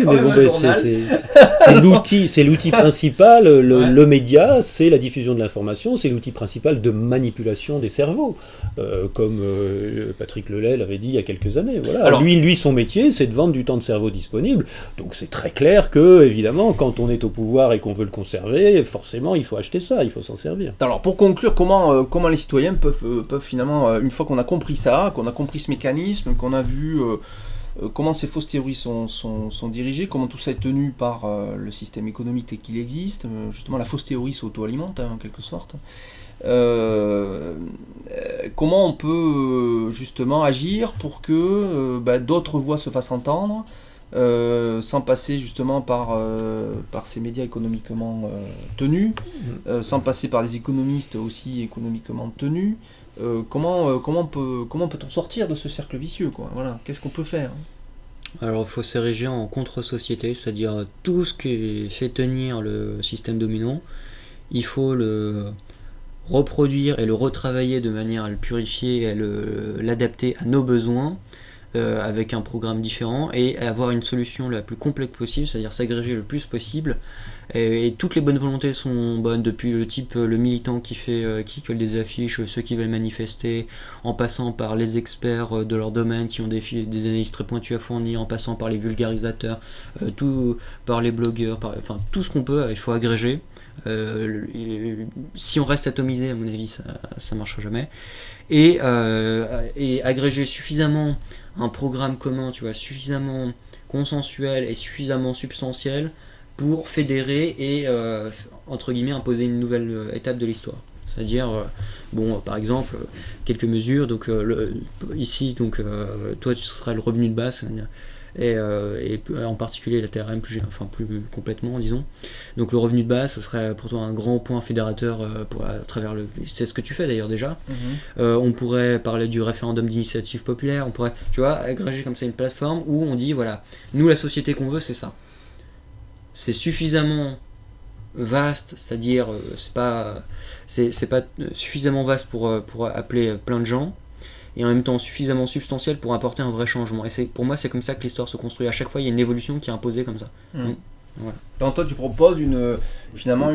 c'est l'outil principal, le média, c'est la diffusion de l'information, c'est l'outil principal de manipulation des cerveaux, comme Patrick Lelay l'avait dit il y a quelques années. Voilà. Alors, lui, son métier, c'est de vendre du temps de cerveau disponible, donc c'est très clair que, évidemment, quand on est au pouvoir et qu'on veut le conserver, forcément, il faut acheter ça, il faut s'en servir. Alors, pour conclure, comment les citoyens peuvent finalement, une fois qu'on a compris ça, qu'on a compris ce mécanisme, qu'on a vu comment ces fausses théories sont dirigées, comment tout ça est tenu par le système économique tel qu'il existe, justement la fausse théorie s'auto-alimente en quelque sorte, comment on peut justement agir pour que d'autres voix se fassent entendre, sans passer justement par ces médias économiquement tenus, sans passer par des économistes aussi économiquement tenus. Comment peut-on sortir de ce cercle vicieux, quoi ? Voilà, qu'est-ce qu'on peut faire ? Alors il faut s'ériger en contre-société, c'est-à-dire tout ce qui fait tenir le système dominant, il faut le reproduire et le retravailler de manière à le purifier et à l'adapter à nos besoins, avec un programme différent, et avoir une solution la plus complète possible, c'est-à-dire s'agréger le plus possible. Et toutes les bonnes volontés sont bonnes, depuis le type le militant qui colle des affiches, ceux qui veulent manifester, en passant par les experts de leur domaine qui ont des analyses très pointues à fournir, en passant par les vulgarisateurs, tout par les blogueurs, enfin tout ce qu'on peut, il faut agréger. Si on reste atomisé, à mon avis, ça marchera jamais. Et agréger suffisamment un programme commun, tu vois, suffisamment consensuel et suffisamment substantiel pour fédérer et entre guillemets imposer une nouvelle étape de l'histoire. C'est-à-dire, par exemple, quelques mesures. Donc ici, toi tu seras le revenu de base, et en particulier la TRM plus complètement, disons. Donc le revenu de base, ce serait pour toi un grand point fédérateur à travers c'est ce que tu fais d'ailleurs déjà. On pourrait parler du référendum d'initiative populaire, on pourrait, tu vois, agréger comme ça une plateforme où on dit, voilà, nous la société qu'on veut, c'est ça. C'est suffisamment vaste, c'est-à-dire c'est pas suffisamment vaste pour appeler plein de gens, et en même temps suffisamment substantiel pour apporter un vrai changement. Et pour moi, c'est comme ça que l'histoire se construit. À chaque fois, il y a une évolution qui est imposée comme ça. Voilà. Donc toi, tu proposes finalement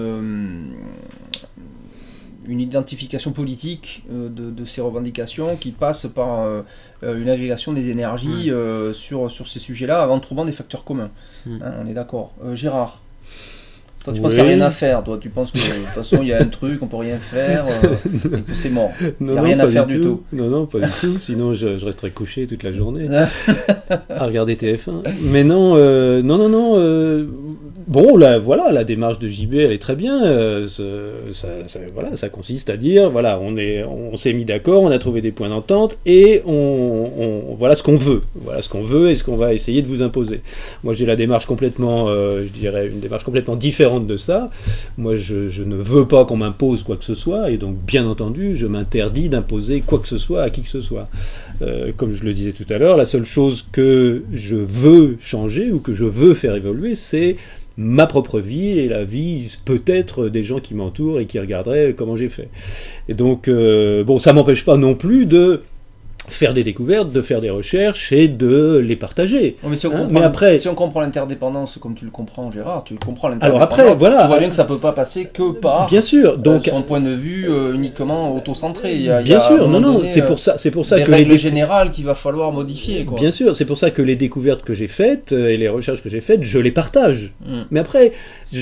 une identification politique de ces revendications qui passe par une agrégation des énergies sur ces sujets-là, avant de trouver des facteurs communs. On est d'accord. Gérard, toi, tu penses qu'il n'y a rien à faire, toi, tu penses que de toute façon il y a un truc, on peut rien faire, et que c'est mort. Il n'y a rien à faire du tout. Non, pas du tout, sinon je resterais couché toute la journée à regarder TF1. Mais non, bon, voilà, la démarche de JB, elle est très bien. Ça consiste à dire, voilà, on s'est mis d'accord, on a trouvé des points d'entente, et voilà ce qu'on veut. Voilà ce qu'on veut et ce qu'on va essayer de vous imposer. Moi, j'ai la démarche complètement, une démarche complètement différente de ça. Moi, je ne veux pas qu'on m'impose quoi que ce soit, et donc, bien entendu, je m'interdis d'imposer quoi que ce soit à qui que ce soit. Comme je le disais tout à l'heure, la seule chose que je veux changer ou que je veux faire évoluer, c'est ma propre vie et la vie peut-être des gens qui m'entourent et qui regarderaient comment j'ai fait. Et donc, ça m'empêche pas non plus de faire des découvertes, de faire des recherches et de les partager. Mais si on comprend l'interdépendance comme tu le comprends, Gérard, tu comprends l'interdépendance. Alors après, voilà. Tu vois bien que ça peut pas passer que par bien sûr, donc, son point de vue uniquement auto-centré. C'est pour ça des que règles générales qu'il va falloir modifier, quoi. Bien sûr, c'est pour ça que les découvertes que j'ai faites et les recherches que j'ai faites, je les partage. Mais après,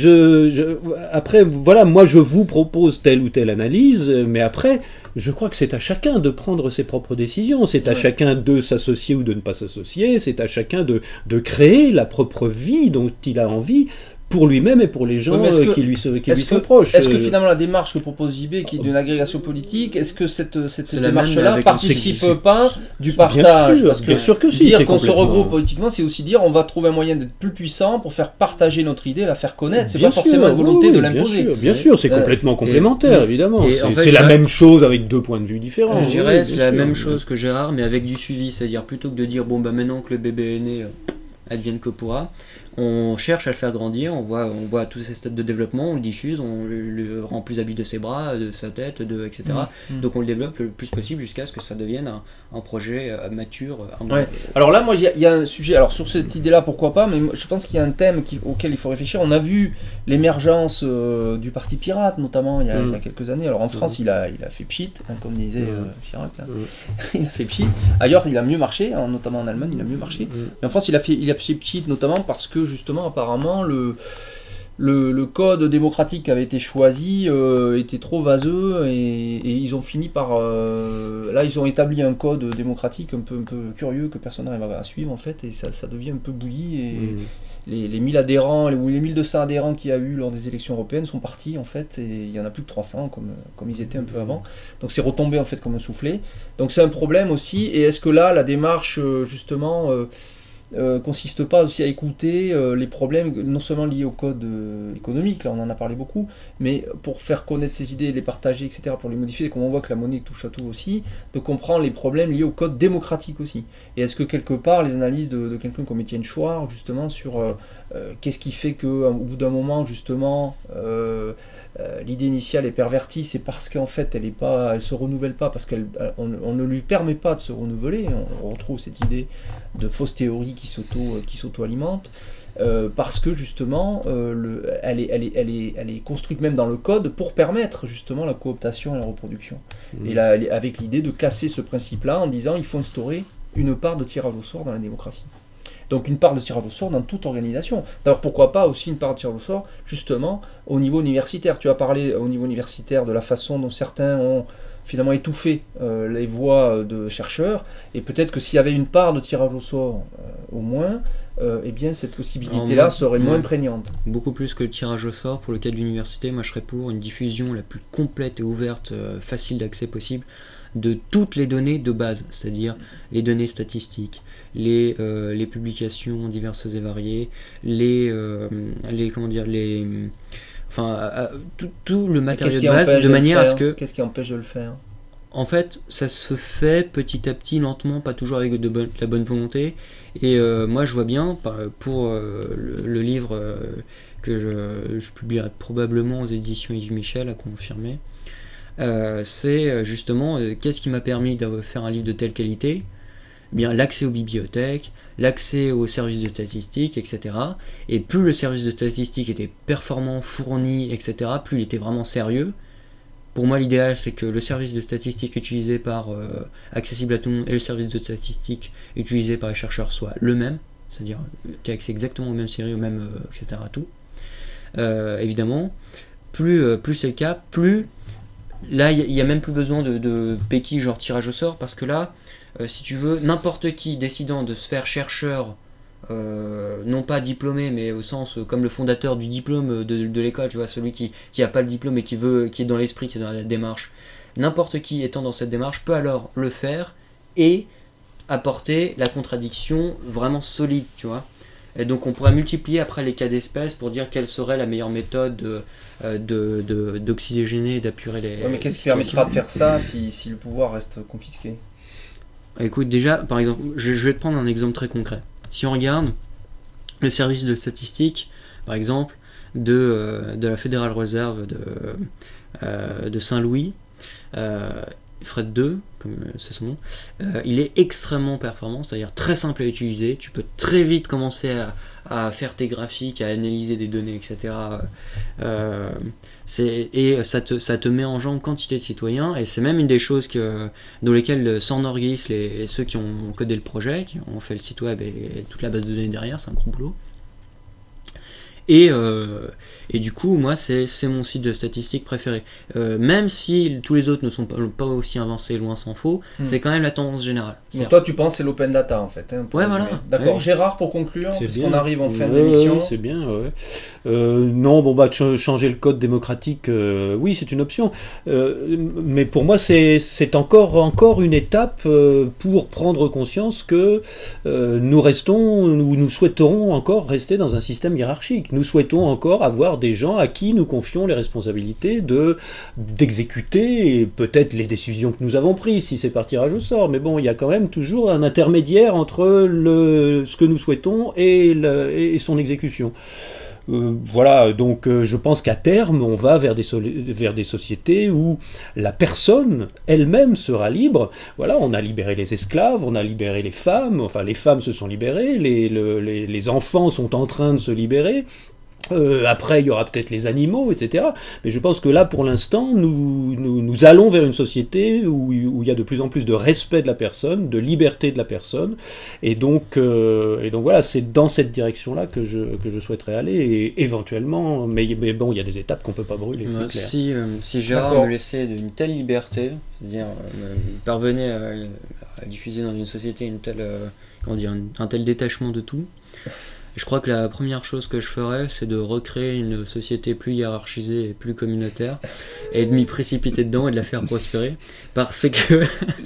voilà, moi je vous propose telle ou telle analyse, mais après, je crois que c'est à chacun de prendre ses propres décisions. C'est à chacun de s'associer ou de ne pas s'associer, c'est à chacun de créer la propre vie dont il a envie, pour lui-même et pour les gens qui lui sont proches. Est-ce que finalement la démarche que propose JB, qui est d'une agrégation politique, est-ce que cette démarche-là participe pas du partage? Bien sûr que si. Dire qu'on se regroupe politiquement, c'est aussi dire on va trouver un moyen d'être plus puissant pour faire partager notre idée, la faire connaître. C'est pas forcément une volonté de l'imposer. Bien sûr, c'est complètement complémentaire, évidemment. C'est la même chose avec deux points de vue différents. Je dirais c'est la même chose que Gérard, mais avec du suivi. C'est-à-dire plutôt que de dire bon bah maintenant que le bébé est né, advienne que pourra. On cherche à le faire grandir, on voit tous ces stades de développement, on le diffuse, on le rend plus habile de ses bras, de sa tête, etc. Donc on le développe le plus possible jusqu'à ce que ça devienne un projet mature. Alors là, moi, il y a un sujet, alors sur cette idée-là, pourquoi pas, mais je pense qu'il y a un thème auquel il faut réfléchir. On a vu l'émergence du Parti Pirate, notamment il y a quelques années. Alors en France, il a fait pchit, comme disait Chirac, là. Il a fait pchit. Ailleurs, il a mieux marché, notamment en Allemagne, il a mieux marché. Mais en France, il a fait pchit, notamment parce que justement, apparemment, le code démocratique qui avait été choisi était trop vaseux et ils ont fini par... là, ils ont établi un code démocratique un peu curieux que personne n'arrive à suivre, en fait, et ça devient un peu bouilli. Et les 1000 adhérents, ou les 1200 adhérents qu'il y a eu lors des élections européennes sont partis, en fait, et il y en a plus que 300, comme ils étaient un peu avant. Donc c'est retombé, en fait, comme un soufflet. Donc c'est un problème aussi, et est-ce que là, la démarche, justement... consiste pas aussi à écouter les problèmes non seulement liés au code économique, là on en a parlé beaucoup, mais pour faire connaître ces idées, les partager, etc., pour les modifier, et comme on voit que la monnaie touche à tout aussi, de comprendre les problèmes liés au code démocratique aussi. Et est-ce que quelque part les analyses de quelqu'un comme Étienne Chouard, justement, sur qu'est-ce qui fait qu'au bout d'un moment, justement, l'idée initiale est pervertie, c'est parce qu'en fait elle se renouvelle pas, parce qu'on ne lui permet pas de se renouveler. On retrouve cette idée de fausse théorie qui s'auto-alimente, parce que justement elle est construite même dans le code pour permettre justement la cooptation et la reproduction. Et là, avec l'idée de casser ce principe-là en disant il faut instaurer une part de tirage au sort dans la démocratie. Donc une part de tirage au sort dans toute organisation. D'ailleurs, pourquoi pas aussi une part de tirage au sort, justement, au niveau universitaire. Tu as parlé au niveau universitaire de la façon dont certains ont finalement étouffé les voix de chercheurs, et peut-être que s'il y avait une part de tirage au sort au moins, eh bien cette possibilité-là serait moins prégnante. Beaucoup plus que le tirage au sort, pour le cas de l'université, moi je serais pour une diffusion la plus complète et ouverte, facile d'accès possible, de toutes les données de base, c'est-à-dire les données statistiques, les publications diverses et variées, tout le matériel de base, de manière à ce que... Qu'est-ce qui empêche de le faire ? En fait, ça se fait petit à petit, lentement, pas toujours avec de la bonne volonté. Et moi, je vois bien, pour le livre que je publierai probablement aux éditions Yves Michel, à confirmer, c'est justement qu'est-ce qui m'a permis de faire un livre de telle qualité ? Bien, l'accès aux bibliothèques, l'accès aux services de statistiques, etc. Et plus le service de statistiques était performant, fourni, etc., plus il était vraiment sérieux. Pour moi, l'idéal, c'est que le service de statistiques utilisé accessible à tout le monde, et le service de statistiques utilisé par les chercheurs soit le même, c'est-à-dire tu as accès exactement aux mêmes séries, aux mêmes, etc., tout. Évidemment, plus c'est le cas, plus là, il n'y a même plus besoin de béquilles genre tirage au sort, parce que là, si tu veux, n'importe qui décidant de se faire chercheur, non pas diplômé, mais au sens comme le fondateur du diplôme de l'école, tu vois, celui qui n'a pas le diplôme et qui est dans l'esprit, qui est dans la démarche, n'importe qui étant dans cette démarche peut alors le faire et apporter la contradiction vraiment solide, tu vois. Et donc on pourrait multiplier après les cas d'espèce pour dire quelle serait la meilleure méthode d'oxygéner et d'apurer les... Ouais, mais qu'est-ce qui permettra de faire ça si le pouvoir reste confisqué ? Écoute, déjà, par exemple, je vais te prendre un exemple très concret. Si on regarde le service de statistique, par exemple, de la Federal Reserve de Saint-Louis, Fred 2, comme c'est son nom, il est extrêmement performant, c'est-à-dire très simple à utiliser. Tu peux très vite commencer à faire tes graphiques, à analyser des données, etc. Et ça te met en jambe quantité de citoyens, et c'est même une des choses dans lesquelles s'enorgueillissent ceux qui ont codé le projet, qui ont fait le site web et toute la base de données derrière, c'est un gros boulot. Et du coup, moi, c'est mon site de statistiques préféré. Même si tous les autres ne sont pas aussi avancés, loin s'en faut, c'est quand même la tendance générale. Donc toi, tu penses que c'est l'open data, en fait. Hein, ouais, voilà. D'accord. Ouais. Gérard, pour conclure, puisqu'on arrive en fin d'émission. C'est bien, ouais. Non, changer le code démocratique, oui, c'est une option. Mais pour moi, c'est encore une étape pour prendre conscience que nous souhaiterons encore rester dans un système hiérarchique. Nous souhaitons encore avoir des gens à qui nous confions les responsabilités d'exécuter peut-être les décisions que nous avons prises, si c'est par tirage au sort. Mais bon, il y a quand même toujours un intermédiaire entre ce que nous souhaitons et son exécution. Voilà, donc je pense qu'à terme, on va vers des sociétés où la personne elle-même sera libre. Voilà, on a libéré les esclaves, on a libéré les femmes, enfin les femmes se sont libérées, les enfants sont en train de se libérer. Après, il y aura peut-être les animaux, etc. Mais je pense que là, pour l'instant, nous allons vers une société où il y a de plus en plus de respect de la personne, de liberté de la personne. Et donc voilà, c'est dans cette direction-là que je souhaiterais aller. Et éventuellement, mais bon, il y a des étapes qu'on ne peut pas brûler, c'est clair. Si Gérard me laissait une telle liberté, c'est-à-dire parvenait à diffuser dans une société un tel détachement de tout, je crois que la première chose que je ferais, c'est de recréer une société plus hiérarchisée et plus communautaire, et de m'y précipiter dedans et de la faire prospérer, parce que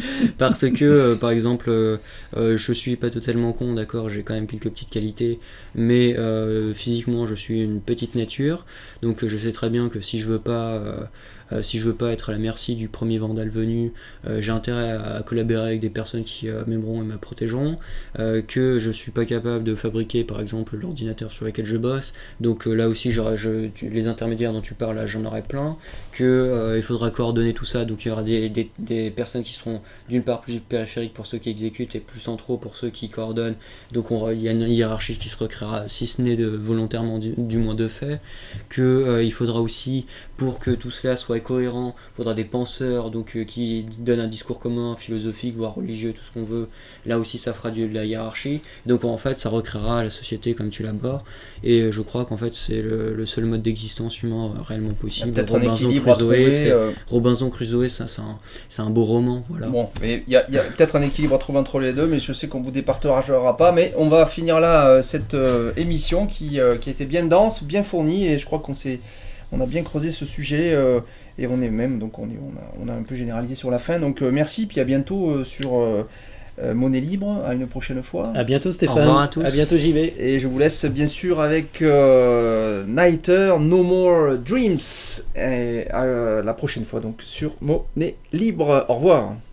par exemple, je suis pas totalement con, d'accord, j'ai quand même quelques petites qualités, mais physiquement, je suis une petite nature, donc je sais très bien que si je veux pas être à la merci du premier vandale venu, j'ai intérêt à collaborer avec des personnes qui m'aimeront et me protégeront, que je suis pas capable de fabriquer par exemple l'ordinateur sur lequel je bosse, donc là aussi les intermédiaires dont tu parles, là, j'en aurai plein, que il faudra coordonner tout ça, donc il y aura des personnes qui seront d'une part plus périphériques pour ceux qui exécutent et plus centraux pour ceux qui coordonnent, donc il y a une hiérarchie qui se recréera, si ce n'est volontairement du moins de fait, que il faudra aussi, pour que tout cela soit cohérent, il faudra des penseurs qui donnent un discours commun, philosophique, voire religieux, tout ce qu'on veut. Là aussi ça fera de la hiérarchie, donc en fait ça recréera la société comme tu l'abordes, et je crois qu'en fait c'est le seul mode d'existence humain réellement possible. Peut-être un équilibre à trouver. Robinson Crusoe, c'est un beau roman, voilà. Bon, mais il y a peut-être un équilibre à trouver entre les deux, mais je sais qu'on vous départagera pas, mais on va finir là cette émission qui a été bien dense, bien fournie, et je crois on a bien creusé ce sujet, et on a un peu généralisé sur la fin, donc merci, puis à bientôt sur Monnaie Libre, à une prochaine fois. À bientôt Stéphane. Au revoir à tous. À bientôt JB. Et je vous laisse bien sûr avec Nighter, No More Dreams, et la prochaine fois donc sur Monnaie Libre. Au revoir.